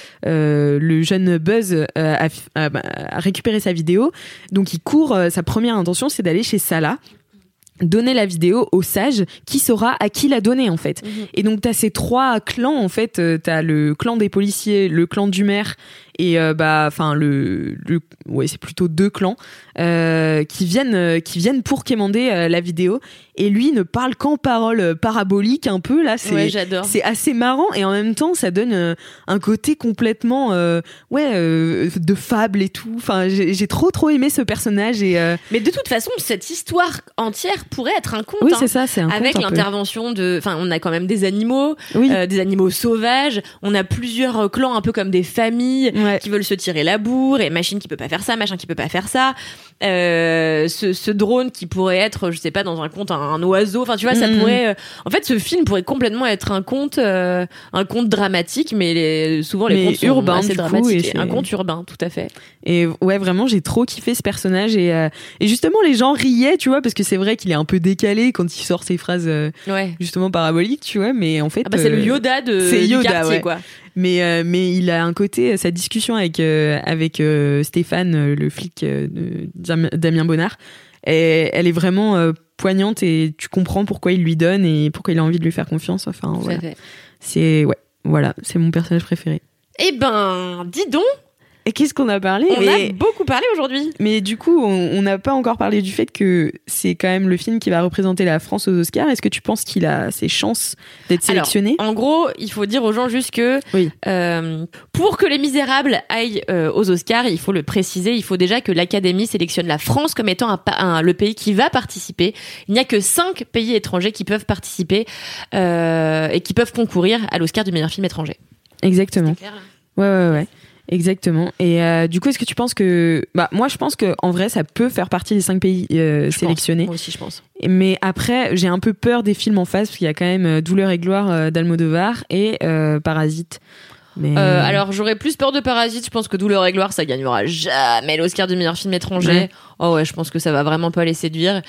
le jeune Buzz a récupéré sa vidéo, donc il court, sa première intention c'est d'aller chez Salah, donner la vidéo au sage qui saura à qui la donner en fait. Et donc t'as ces trois clans en fait, t'as le clan des policiers, le clan du maire et c'est plutôt 2 clans qui viennent pour quémander la vidéo, et lui ne parle qu'en paroles paraboliques un peu là. J'adore. C'est assez marrant, et en même temps ça donne un côté complètement de fable et tout. Enfin, j'ai trop aimé ce personnage. Mais de toute façon, cette histoire entière pourrait être un conte. Oui, c'est ça, c'est un avec conte. Avec l'intervention on a quand même des animaux, oui. Des animaux sauvages. On a plusieurs clans un peu comme des familles qui veulent se tirer la bourre, et machine qui peut pas faire ça, machin qui peut pas faire ça. Ce drone qui pourrait être, je sais pas, dans un conte, un oiseau. Enfin, tu vois, ça pourrait. En fait, ce film pourrait complètement être un conte dramatique, mais souvent les contes sont urbains, assez dramatiques. Un conte urbain, tout à fait. Et ouais, vraiment, j'ai trop kiffé ce personnage, et justement, les gens riaient, tu vois, parce que c'est vrai qu'il est un peu décalé quand il sort ses phrases justement paraboliques, tu vois, mais en fait, c'est le Yoda du quartier, quoi. Mais il a un côté, sa discussion avec Stéphane, le flic Damien Bonnard, elle est vraiment poignante, et tu comprends pourquoi il lui donne et pourquoi il a envie de lui faire confiance. Enfin, voilà. C'est mon personnage préféré. Eh ben, dis donc. Et qu'est-ce qu'on a parlé ? On a beaucoup parlé aujourd'hui. Mais du coup, on n'a pas encore parlé du fait que c'est quand même le film qui va représenter la France aux Oscars. Est-ce que tu penses qu'il a ses chances d'être sélectionné ? En gros, il faut dire aux gens juste que pour que Les Misérables aillent aux Oscars, il faut le préciser, il faut déjà que l'Académie sélectionne la France comme étant le pays qui va participer. Il n'y a que 5 pays étrangers qui peuvent participer et qui peuvent concourir à l'Oscar du meilleur film étranger. Exactement. C'est clair, là ? Ouais. Exactement. Et du coup, est-ce que tu penses que... moi, je pense qu'en vrai, ça peut faire partie des 5 pays sélectionnés. Moi aussi, je pense. Mais après, j'ai un peu peur des films en face, parce qu'il y a quand même Douleur et gloire d'Almodovar et Parasite. Mais... alors, j'aurais plus peur de Parasite. Je pense que Douleur et gloire, ça gagnera jamais l'Oscar du meilleur film étranger. Ouais. Oh ouais, je pense que ça va vraiment pas les séduire.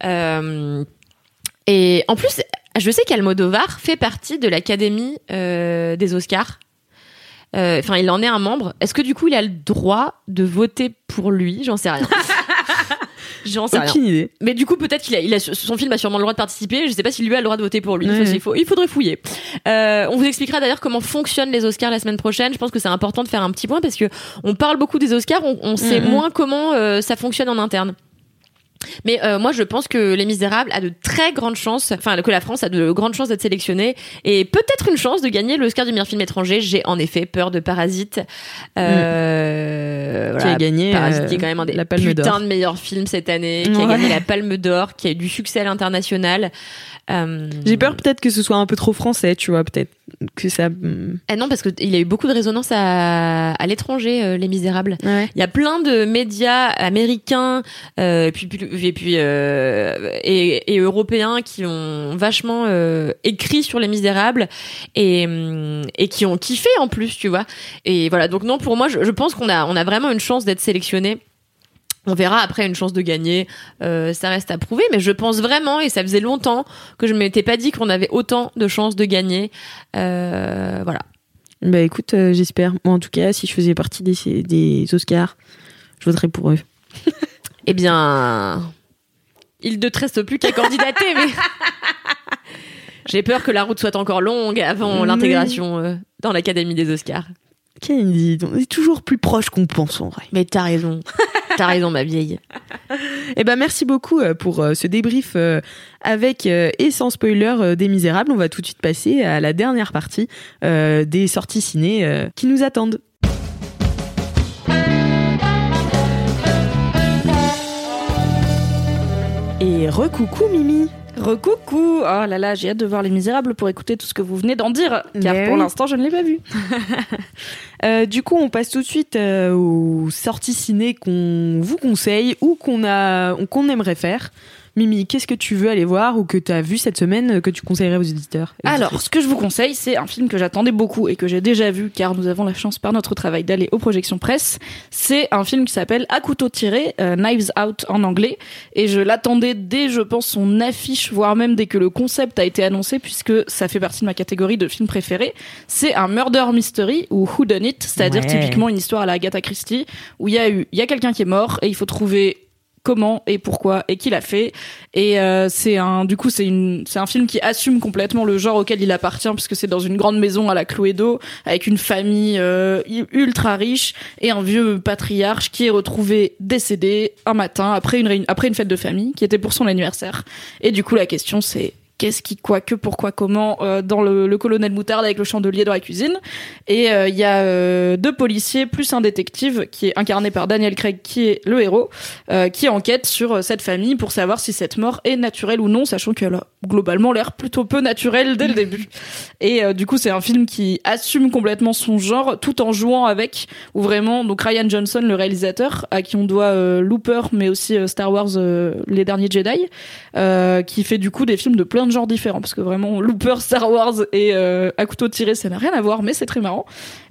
Et en plus, je sais qu'Almodovar fait partie de l'Académie des Oscars. Il en est un membre. Est-ce que du coup, il a le droit de voter pour lui ? J'en sais rien. Aucune idée. Mais du coup, peut-être son film a sûrement le droit de participer. Je sais pas si lui a le droit de voter pour lui. Il faudrait fouiller. On vous expliquera d'ailleurs comment fonctionnent les Oscars la semaine prochaine. Je pense que c'est important de faire un petit point, parce que on parle beaucoup des Oscars, on sait moins comment ça fonctionne en interne. Mais moi, je pense que Les Misérables a de très grandes chances, que la France a de grandes chances d'être sélectionnée, et peut-être une chance de gagner l'Oscar du meilleur film étranger. J'ai en effet peur de Parasite. Qui a gagné Parasite, qui est quand même un des putains de meilleurs films cette année, qui a gagné la Palme d'Or, qui a eu du succès à l'international. J'ai peur peut-être que ce soit un peu trop français, tu vois, peut-être que ça... non, parce qu'il a eu beaucoup de résonance à l'étranger, Les Misérables. Ouais. Il y a plein de médias américains et européens qui ont vachement écrit sur Les Misérables et qui ont kiffé en plus, tu vois. Et voilà, donc non, pour moi, je pense qu'on a vraiment une chance d'être sélectionné. On verra après, une chance de gagner, ça reste à prouver, mais je pense vraiment, et ça faisait longtemps que je m'étais pas dit qu'on avait autant de chances de gagner. Voilà. Bah écoute, j'espère. Moi, en tout cas, si je faisais partie des Oscars, je voterais pour eux. Eh bien, il ne te reste plus qu'à candidater, mais j'ai peur que la route soit encore longue avant l'intégration dans l'Académie des Oscars. Kennedy, on est toujours plus proche qu'on pense, en vrai. Mais t'as raison. T'as raison, ma vieille. Eh ben, merci beaucoup pour ce débrief avec et sans spoiler des Misérables. On va tout de suite passer à la dernière partie des sorties ciné qui nous attendent. Et recoucou Mimi. Recoucou. Oh là là, j'ai hâte de voir Les Misérables pour écouter tout ce que vous venez d'en dire, car pour l'instant, je ne l'ai pas vu. Du coup, on passe tout de suite aux sorties ciné qu'on vous conseille ou qu'on aimerait faire. Mimi, qu'est-ce que tu veux aller voir ou que tu as vu cette semaine que tu conseillerais aux auditeurs ? Alors, ce que je vous conseille, c'est un film que j'attendais beaucoup et que j'ai déjà vu, car nous avons la chance par notre travail d'aller aux projections presse. C'est un film qui s'appelle À couteau tiré, Knives Out en anglais, et je l'attendais dès, je pense, son affiche, voire même dès que le concept a été annoncé, puisque ça fait partie de ma catégorie de films préférés. C'est un murder mystery ou whodunit, c'est-à-dire typiquement une histoire à la Agatha Christie, où il y a quelqu'un qui est mort et il faut trouver comment et pourquoi et qui l'a fait. Et c'est un film qui assume complètement le genre auquel il appartient, puisque c'est dans une grande maison à la Cluedo avec une famille ultra riche et un vieux patriarche qui est retrouvé décédé un matin après une fête de famille qui était pour son anniversaire. Et du coup la question c'est qu'est-ce qui, quoi, que, pourquoi, comment, dans le colonel Moutarde avec le chandelier dans la cuisine. Et il y a 2 policiers plus un détective qui est incarné par Daniel Craig, qui est le héros, qui enquête sur cette famille pour savoir si cette mort est naturelle ou non, sachant qu'elle a globalement l'air plutôt peu naturelle dès le début. Et du coup, c'est un film qui assume complètement son genre tout en jouant avec, ou vraiment, donc Rian Johnson, le réalisateur, à qui on doit Looper, mais aussi Star Wars, les derniers Jedi, qui fait du coup des films de plein de genres différents, parce que vraiment Looper, Star Wars et à couteau tiré, ça n'a rien à voir, mais c'est très marrant.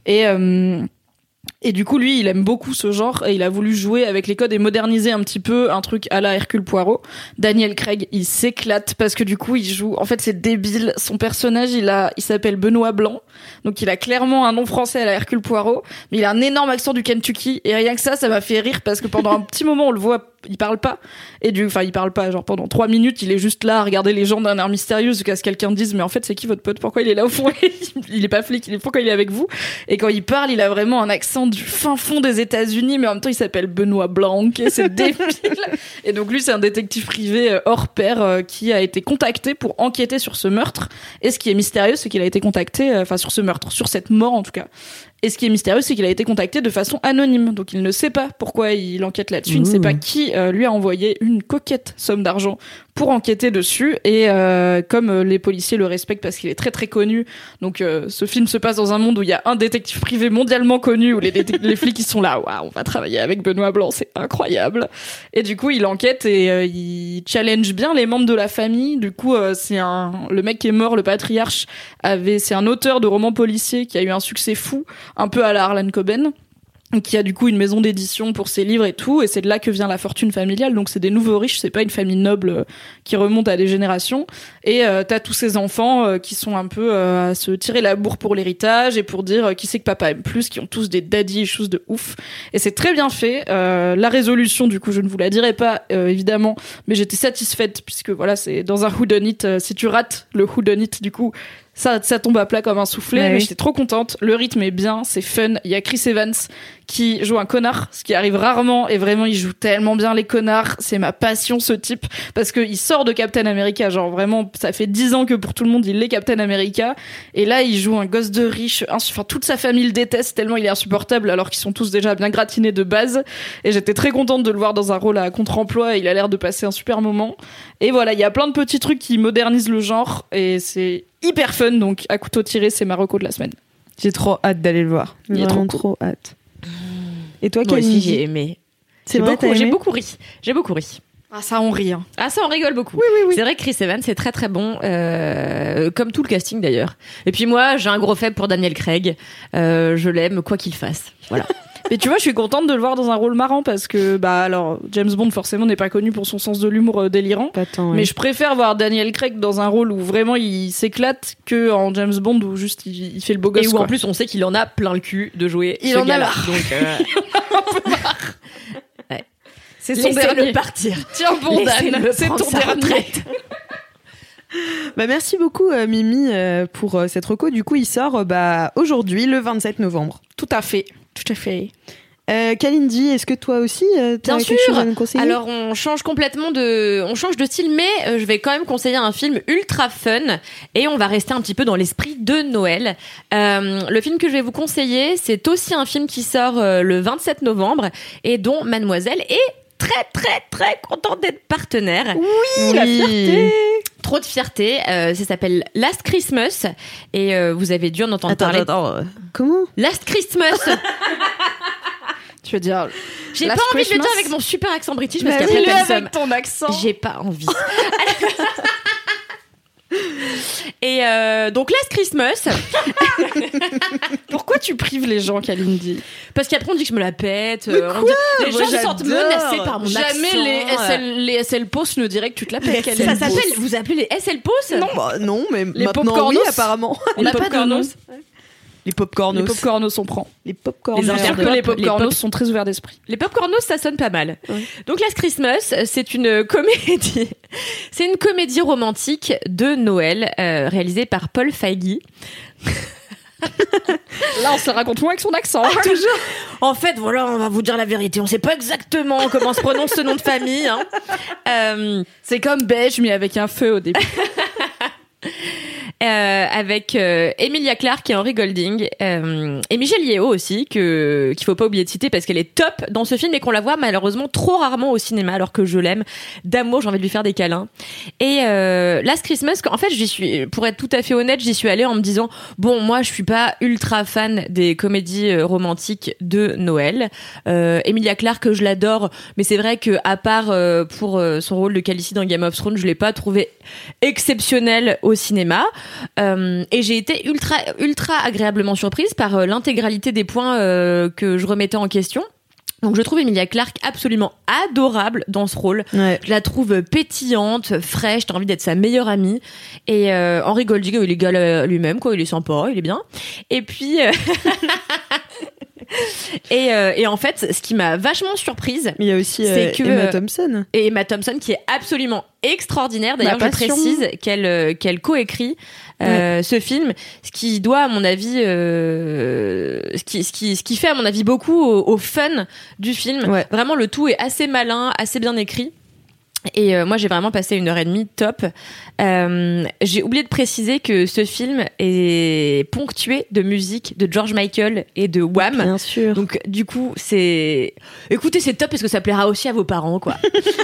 Et du coup, lui, il aime beaucoup ce genre et il a voulu jouer avec les codes et moderniser un petit peu un truc à la Hercule Poirot. Daniel Craig, il s'éclate parce que du coup, il joue... En fait, c'est débile. Son personnage, il s'appelle Benoît Blanc. Donc, il a clairement un nom français à la Hercule Poirot. Mais il a un énorme accent du Kentucky. Et rien que ça m'a fait rire parce que pendant un petit moment, on le voit, il parle pas. Il parle pas, genre pendant 3 minutes, il est juste là à regarder les gens d'un air mystérieux jusqu'à ce que quelqu'un dise, mais en fait, c'est qui votre pote? Pourquoi il est là au fond? Il est pas flic, pourquoi il est avec vous? Et quand il parle, il a vraiment un accent du fin fond des États-Unis, mais en même temps, il s'appelle Benoît Blanc, et c'est débile. Et donc, lui, c'est un détective privé hors pair qui a été contacté pour enquêter sur ce meurtre. Et ce qui est mystérieux, c'est qu'il a été contacté, sur ce meurtre, sur cette mort en tout cas. Et ce qui est mystérieux, c'est qu'il a été contacté de façon anonyme. Donc il ne sait pas pourquoi il enquête là-dessus. Il ne sait pas qui lui a envoyé une coquette somme d'argent pour enquêter dessus. Et comme les policiers le respectent parce qu'il est très très connu, donc ce film se passe dans un monde où il y a un détective privé mondialement connu, où les flics ils sont là, waouh, on va travailler avec Benoît Blanc, c'est incroyable. Et du coup il enquête et il challenge bien les membres de la famille. Du coup le mec qui est mort, le patriarche, c'est un auteur de romans policiers qui a eu un succès fou, un peu à la Harlan Coben, qui a du coup une maison d'édition pour ses livres et tout, et c'est de là que vient la fortune familiale. Donc c'est des nouveaux riches, c'est pas une famille noble qui remonte à des générations. Et t'as tous ces enfants qui sont un peu à se tirer la bourre pour l'héritage et pour dire qui c'est que papa aime plus, qui ont tous des daddy issues de ouf. Et c'est très bien fait. La résolution, du coup, je ne vous la dirai pas évidemment, mais j'étais satisfaite puisque voilà, c'est dans un whodunit. Si tu rates le whodunit, du coup, ça tombe à plat comme un soufflet, mais j'étais trop contente. Le rythme est bien, c'est fun. Il y a Chris Evans qui joue un connard, ce qui arrive rarement, et vraiment, il joue tellement bien les connards. C'est ma passion, ce type, parce que il sort de Captain America. Genre, vraiment, ça fait 10 ans que pour tout le monde, il est Captain America. Et là, il joue un gosse de riche. Enfin, toute sa famille le déteste tellement il est insupportable, alors qu'ils sont tous déjà bien gratinés de base. Et j'étais très contente de le voir dans un rôle à contre-emploi, et il a l'air de passer un super moment. Et voilà, il y a plein de petits trucs qui modernisent le genre, et c'est hyper fun. Donc, à couteau tiré, c'est ma reco de la semaine. J'ai trop hâte d'aller le voir. Il est trop cool. Trop hâte. Et toi, moi aussi, j'ai aimé. C'est vrai, j'ai beaucoup ri. Ah, ça, on rit. Hein. Ah, ça, on rigole beaucoup. Oui. C'est vrai que Chris Evans, c'est très très bon, comme tout le casting d'ailleurs. Et puis moi, j'ai un gros faible pour Daniel Craig. Je l'aime, quoi qu'il fasse. Voilà. Mais tu vois, je suis contente de le voir dans un rôle marrant parce que, alors, James Bond, forcément, n'est pas connu pour son sens de l'humour délirant. Mais je préfère voir Daniel Craig dans un rôle où vraiment il s'éclate que en James Bond où juste il fait le beau gosse. Et où en plus, on sait qu'il en a plein le cul de jouer. Il en a marre. Donc, il en a un peu marre. Ouais. C'est son dernier. Partir. Tiens, bon, Dan, c'est ton dernier. Merci beaucoup, Mimi, pour cette reco. Du coup, il sort aujourd'hui, le 27 novembre. Tout à fait. Kalindi, est-ce que toi aussi t'as quelque chose à nous conseiller? Alors on change de style, mais je vais quand même conseiller un film ultra fun et on va rester un petit peu dans l'esprit de Noël. Le film que je vais vous conseiller, c'est aussi un film qui sort le 27 novembre et dont Mademoiselle est très très très contente d'être partenaire. Oui, la fierté. Trop de fierté. Ça s'appelle Last Christmas et vous avez dû en entendre parler. Attends. Comment? Last Christmas. Tu veux dire j'ai pas envie de le dire avec mon super accent british parce qu'après dis-le avec ton accent. J'ai pas envie. Et donc Last Christmas. Pourquoi tu prives les gens, Kalindi? Parce qu'après on dit que je me la pète. Les gens se sentent menacés par mon accent. Jamais les SL Post ne diraient que tu te la pètes. Ça s'appelle. Vous appelez les SL Post? Non, mais les maintenant oui, popcornos. apparemment. On n'a pas de nom. Les popcornos. Les popcornos, on prend. Les popcornos. Les popcornos sont très ouverts d'esprit. Les popcornos, ça sonne pas mal. Ouais. Donc Last Christmas, c'est une comédie. C'est une comédie romantique de Noël réalisée par Paul Feig. Là, on se la raconte moins avec son accent. Toujours. En fait, voilà, on va vous dire la vérité. On sait pas exactement comment se prononce ce nom de famille. C'est comme beige, mais avec un feu au début. Avec Emilia Clarke et Henry Golding et Michelle Yeoh aussi qu'il faut pas oublier de citer parce qu'elle est top dans ce film et qu'on la voit malheureusement trop rarement au cinéma alors que je l'aime d'amour, j'ai envie de lui faire des câlins. Et Last Christmas, en fait j'y suis, pour être tout à fait honnête, j'y suis allée en me disant bon, moi je suis pas ultra fan des comédies romantiques de Noël. Emilia Clarke, je l'adore, mais c'est vrai que à part pour son rôle de Khaleesi dans Game of Thrones, je l'ai pas trouvé exceptionnel au cinéma. Et j'ai été ultra agréablement surprise par l'intégralité des points que je remettais en question. Donc je trouve Emilia Clarke absolument adorable dans ce rôle. Ouais. Je la trouve pétillante, fraîche, t'as envie d'être sa meilleure amie. Et Henry Golding, il est égal à lui-même, quoi. Il est sympa, il est bien. Et puis et en fait, ce qui m'a vachement surprise, il y a aussi Emma Thompson. Et Emma Thompson qui est absolument extraordinaire. D'ailleurs, je précise qu'elle coécrit ce film, ce qui doit, à mon avis, ce qui fait, à mon avis, beaucoup au fun du film. Ouais. Vraiment, le tout est assez malin, assez bien écrit. Et moi, j'ai vraiment passé 1h30 top. J'ai oublié de préciser que ce film est ponctué de musique de George Michael et de Wham. Bien sûr. Donc, du coup, écoutez, c'est top parce que ça plaira aussi à vos parents, quoi.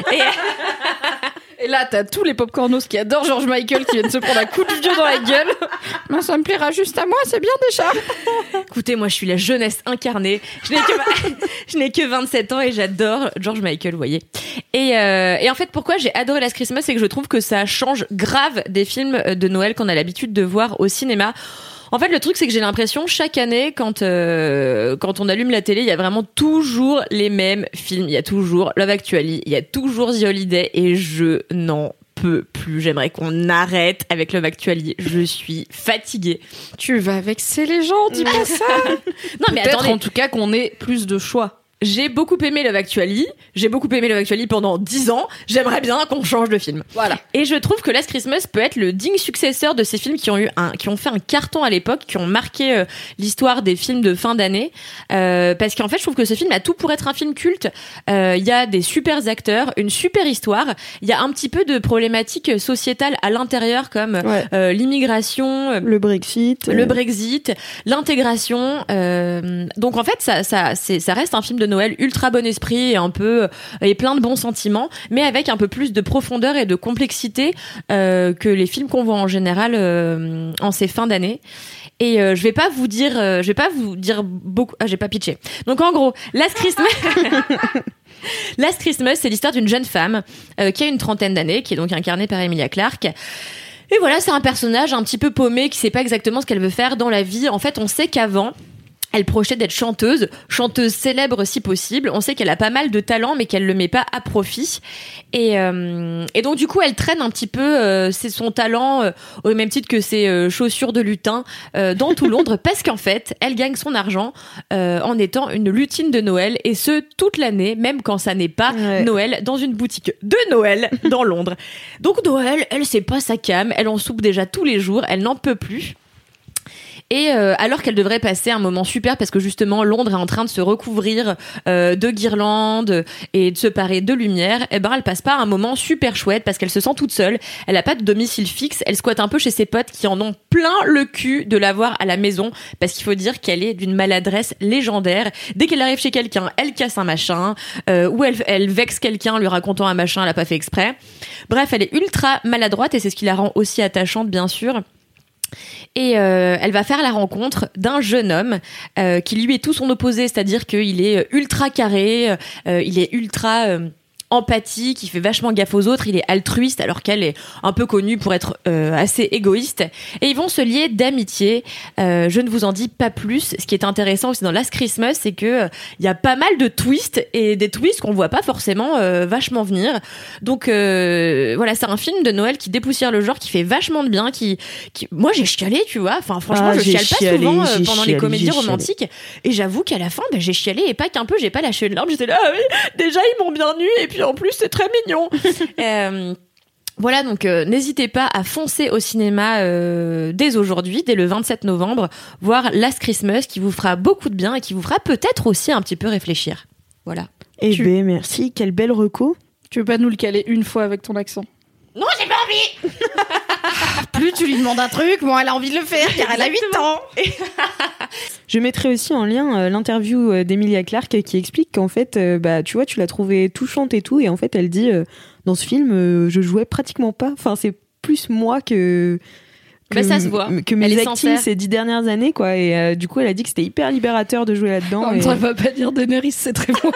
Et là, t'as tous les popcornos qui adorent George Michael qui viennent se prendre un coup de vieux dans la gueule. Non, ça me plaira juste à moi, c'est bien déjà. Écoutez, moi, je suis la jeunesse incarnée. Je n'ai que 27 ans et j'adore George Michael, vous voyez. Et en fait, pourquoi j'ai adoré Last Christmas, c'est que je trouve que ça change grave des films de Noël qu'on a l'habitude de voir au cinéma. En fait, le truc, c'est que j'ai l'impression, chaque année, quand on allume la télé, il y a vraiment toujours les mêmes films. Il y a toujours Love Actually, il y a toujours The Holiday, et je n'en peux plus. J'aimerais qu'on arrête avec Love Actually. Je suis fatiguée. Tu vas vexer les gens, dis pas ça. Non, mais peut-être attendez, en tout cas qu'on ait plus de choix. J'ai beaucoup aimé Love Actually. J'ai beaucoup aimé Love Actually pendant 10 ans. J'aimerais bien qu'on change de film. Voilà. Et je trouve que Last Christmas peut être le digne successeur de ces films qui ont fait un carton à l'époque, qui ont marqué l'histoire des films de fin d'année. Parce qu'en fait, je trouve que ce film a tout pour être un film culte. Il y a des super acteurs, une super histoire. Il y a un petit peu de problématiques sociétales à l'intérieur, comme l'immigration, le Brexit, l'intégration. Donc en fait, ça reste un film de Noël ultra bon esprit et plein de bons sentiments, mais avec un peu plus de profondeur et de complexité que les films qu'on voit en général en ces fins d'année. Et je vais pas vous dire beaucoup. Ah, j'ai pas pitché. Donc en gros, Last Christmas, c'est l'histoire d'une jeune femme qui a une trentaine d'années, qui est donc incarnée par Emilia Clarke. Et voilà, c'est un personnage un petit peu paumé qui sait pas exactement ce qu'elle veut faire dans la vie. En fait, on sait qu'avant, elle projetait d'être chanteuse célèbre si possible. On sait qu'elle a pas mal de talent, mais qu'elle le met pas à profit. Et donc du coup, elle traîne un petit peu c'est son talent au même titre que ses chaussures de lutin dans tout Londres, parce qu'en fait, elle gagne son argent en étant une lutine de Noël, et ce toute l'année, même quand ça n'est pas Noël, dans une boutique de Noël dans Londres. Donc Noël, elle, c'est pas sa came. Elle en soupe déjà tous les jours. Elle n'en peut plus. Et alors qu'elle devrait passer un moment super, parce que justement Londres est en train de se recouvrir de guirlandes et de se parer de lumière, et ben elle passe pas un moment super chouette parce qu'elle se sent toute seule. Elle a pas de domicile fixe. Elle squatte un peu chez ses potes qui en ont plein le cul de la voir à la maison, parce qu'il faut dire qu'elle est d'une maladresse légendaire. Dès qu'elle arrive chez quelqu'un, elle casse un machin, ou elle vexe quelqu'un en lui racontant un machin, elle a pas fait exprès. Bref, elle est ultra maladroite, et c'est ce qui la rend aussi attachante, bien sûr. Et elle va faire la rencontre d'un jeune homme qui lui est tout son opposé, c'est-à-dire qu'il est ultra carré, il est ultra empathie, qui fait vachement gaffe aux autres. Il est altruiste alors qu'elle est un peu connue pour être assez égoïste. Et ils vont se lier d'amitié. Je ne vous en dis pas plus. Ce qui est intéressant aussi dans Last Christmas, c'est que il y a pas mal de twists et des twists qu'on voit pas forcément vachement venir. Donc voilà, c'est un film de Noël qui dépoussière le genre, qui fait vachement de bien, qui... Moi j'ai chialé, tu vois. Enfin franchement, je chiale pas souvent pendant les comédies romantiques. Et j'avoue qu'à la fin, j'ai chialé et pas qu'un peu, j'ai pas lâché une larme. J'étais là, ah oui, déjà ils m'ont bien nu et puis en plus c'est très mignon. Voilà, donc n'hésitez pas à foncer au cinéma dès aujourd'hui, dès le 27 novembre, voir Last Christmas, qui vous fera beaucoup de bien et qui vous fera peut-être aussi un petit peu réfléchir. Voilà. Eh ben merci, quelle belle reco. Tu veux pas nous le caler une fois avec ton accent? Non, j'ai pas envie. Plus tu lui demandes un truc, moins elle a envie de le faire, car elle a 8 ans. Je mettrai aussi en lien l'interview d'Emilia Clarke qui explique qu'en fait, tu vois, tu l'as trouvée touchante et tout, et en fait, elle dit dans ce film, je jouais pratiquement pas. Enfin, c'est plus moi que ça se voit. Que mes acting ces 10 dernières années, quoi. Et du coup, elle a dit que c'était hyper libérateur de jouer là-dedans. En même temps, elle va pas dire Daenerys, c'est très moi.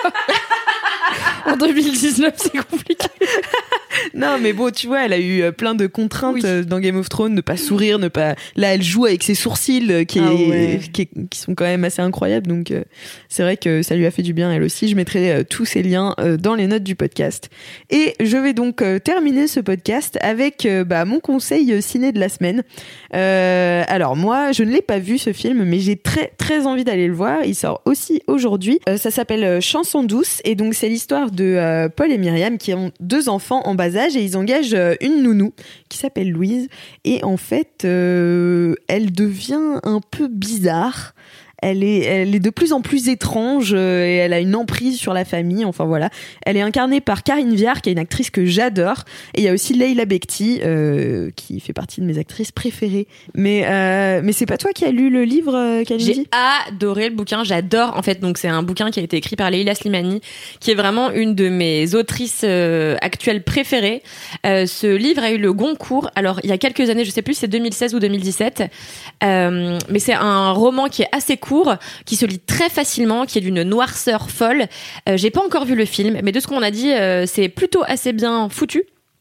En 2019, c'est compliqué. Non, mais bon, tu vois, elle a eu plein de contraintes dans Game of Thrones, ne pas sourire, ne pas... Là, elle joue avec ses sourcils qui sont quand même assez incroyables, donc c'est vrai que ça lui a fait du bien, elle aussi. Je mettrai tous ces liens dans les notes du podcast. Et je vais donc terminer ce podcast avec mon conseil ciné de la semaine. Alors moi, je ne l'ai pas vu ce film, mais j'ai très très envie d'aller le voir. Il sort aussi aujourd'hui. Ça s'appelle Chanson douce, et donc c'est l'histoire de Paul et Myriam qui ont 2 enfants en bas âge, et ils engagent une nounou qui s'appelle Louise, et en fait elle devient un peu bizarre. Elle est de plus en plus étrange et elle a une emprise sur la famille. Enfin voilà, elle est incarnée par Karine Viard, qui est une actrice que j'adore. Et il y a aussi Leila Bekti, qui fait partie de mes actrices préférées. Mais c'est pas toi qui as lu le livre, Kalindi ? J'ai adoré le bouquin, j'adore. En fait, donc c'est un bouquin qui a été écrit par Leila Slimani, qui est vraiment une de mes autrices actuelles préférées. Ce livre a eu le Goncourt. Alors il y a quelques années, je sais plus, c'est 2016 ou 2017. Mais c'est un roman qui est assez court, qui se lit très facilement, qui est d'une noirceur folle. J'ai pas encore vu le film, mais de ce qu'on a dit, c'est plutôt assez bien foutu.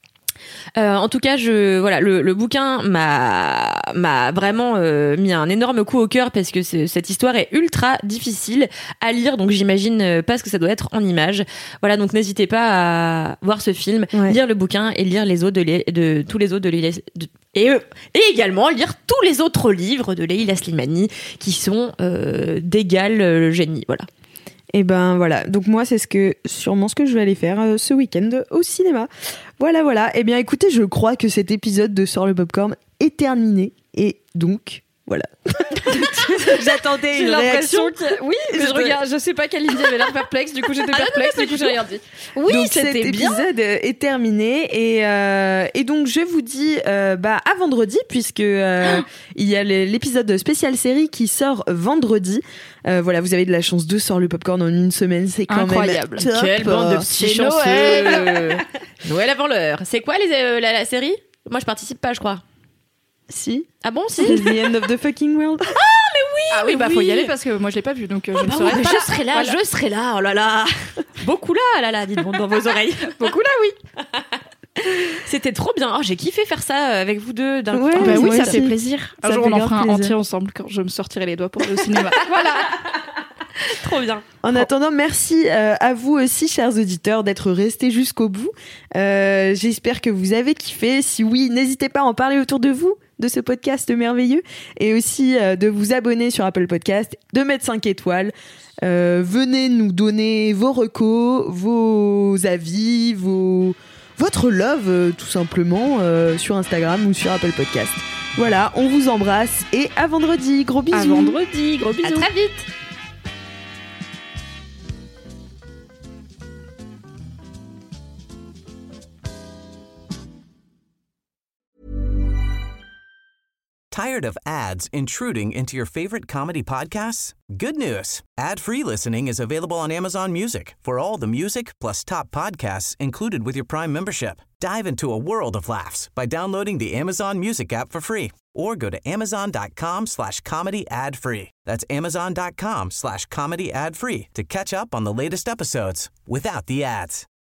En tout cas, le bouquin m'a vraiment mis un énorme coup au cœur, parce que cette histoire est ultra difficile à lire, donc j'imagine pas ce que ça doit être en images. Voilà, donc n'hésitez pas à voir ce film, lire le bouquin et lire les autres de tous les autres et également lire tous les autres livres de Leila Slimani qui sont d'égal génie. Voilà. Et ben voilà, donc moi c'est sûrement ce que je vais aller faire ce week-end au cinéma. Voilà. Et bien écoutez, je crois que cet épisode de Sors le Popcorn est terminé, et donc voilà. J'attendais une réaction. Oui, mais je regarde, je sais pas quelle idée avait l'air perplexe, du coup j'étais perplexe, du coup j'ai rien dit. Oui, donc c'était bien. Cet épisode est terminé, et donc je vous dis à vendredi, puisque il y a l'épisode spécial série qui sort vendredi. Voilà, vous avez de la chance de Sors le Popcorn en une semaine, c'est quand incroyable. Même top. Quelle bande de petits chanceux. Noël avant l'heure. C'est quoi la série ? Moi je participe pas, je crois. Si. Ah bon, si. C'est The End of the Fucking World. Ah mais oui. Ah oui, faut y aller, parce que moi je l'ai pas vu, donc je ne saurais pas. Je serai là, voilà. Je serai là. Oh là là. Beaucoup là, dites donc dans vos oreilles. Beaucoup là, oui. C'était trop bien. Oh, j'ai kiffé faire ça avec vous deux d'un coup. Bah oui, ça aussi. fait plaisir. Un jour on en fera un entier ensemble quand je me sortirai les doigts pour aller au cinéma. Voilà. Trop bien. En attendant, merci à vous aussi, chers auditeurs, d'être restés jusqu'au bout. J'espère que vous avez kiffé. Si oui, n'hésitez pas à en parler autour de vous, de ce podcast merveilleux, et aussi de vous abonner sur Apple Podcast, de mettre 5 étoiles. Venez nous donner vos recos, vos avis, votre love, tout simplement, sur Instagram ou sur Apple Podcast. Voilà, on vous embrasse, et à vendredi. Gros bisous. À vendredi, gros bisous. À très vite. Tired of ads intruding into your favorite comedy podcasts? Good news. Ad-free listening is available on Amazon Music for all the music plus top podcasts included with your Prime membership. Dive into a world of laughs by downloading the Amazon Music app for free, or go to amazon.com/comedy ad-free. That's amazon.com/comedy ad-free to catch up on the latest episodes without the ads.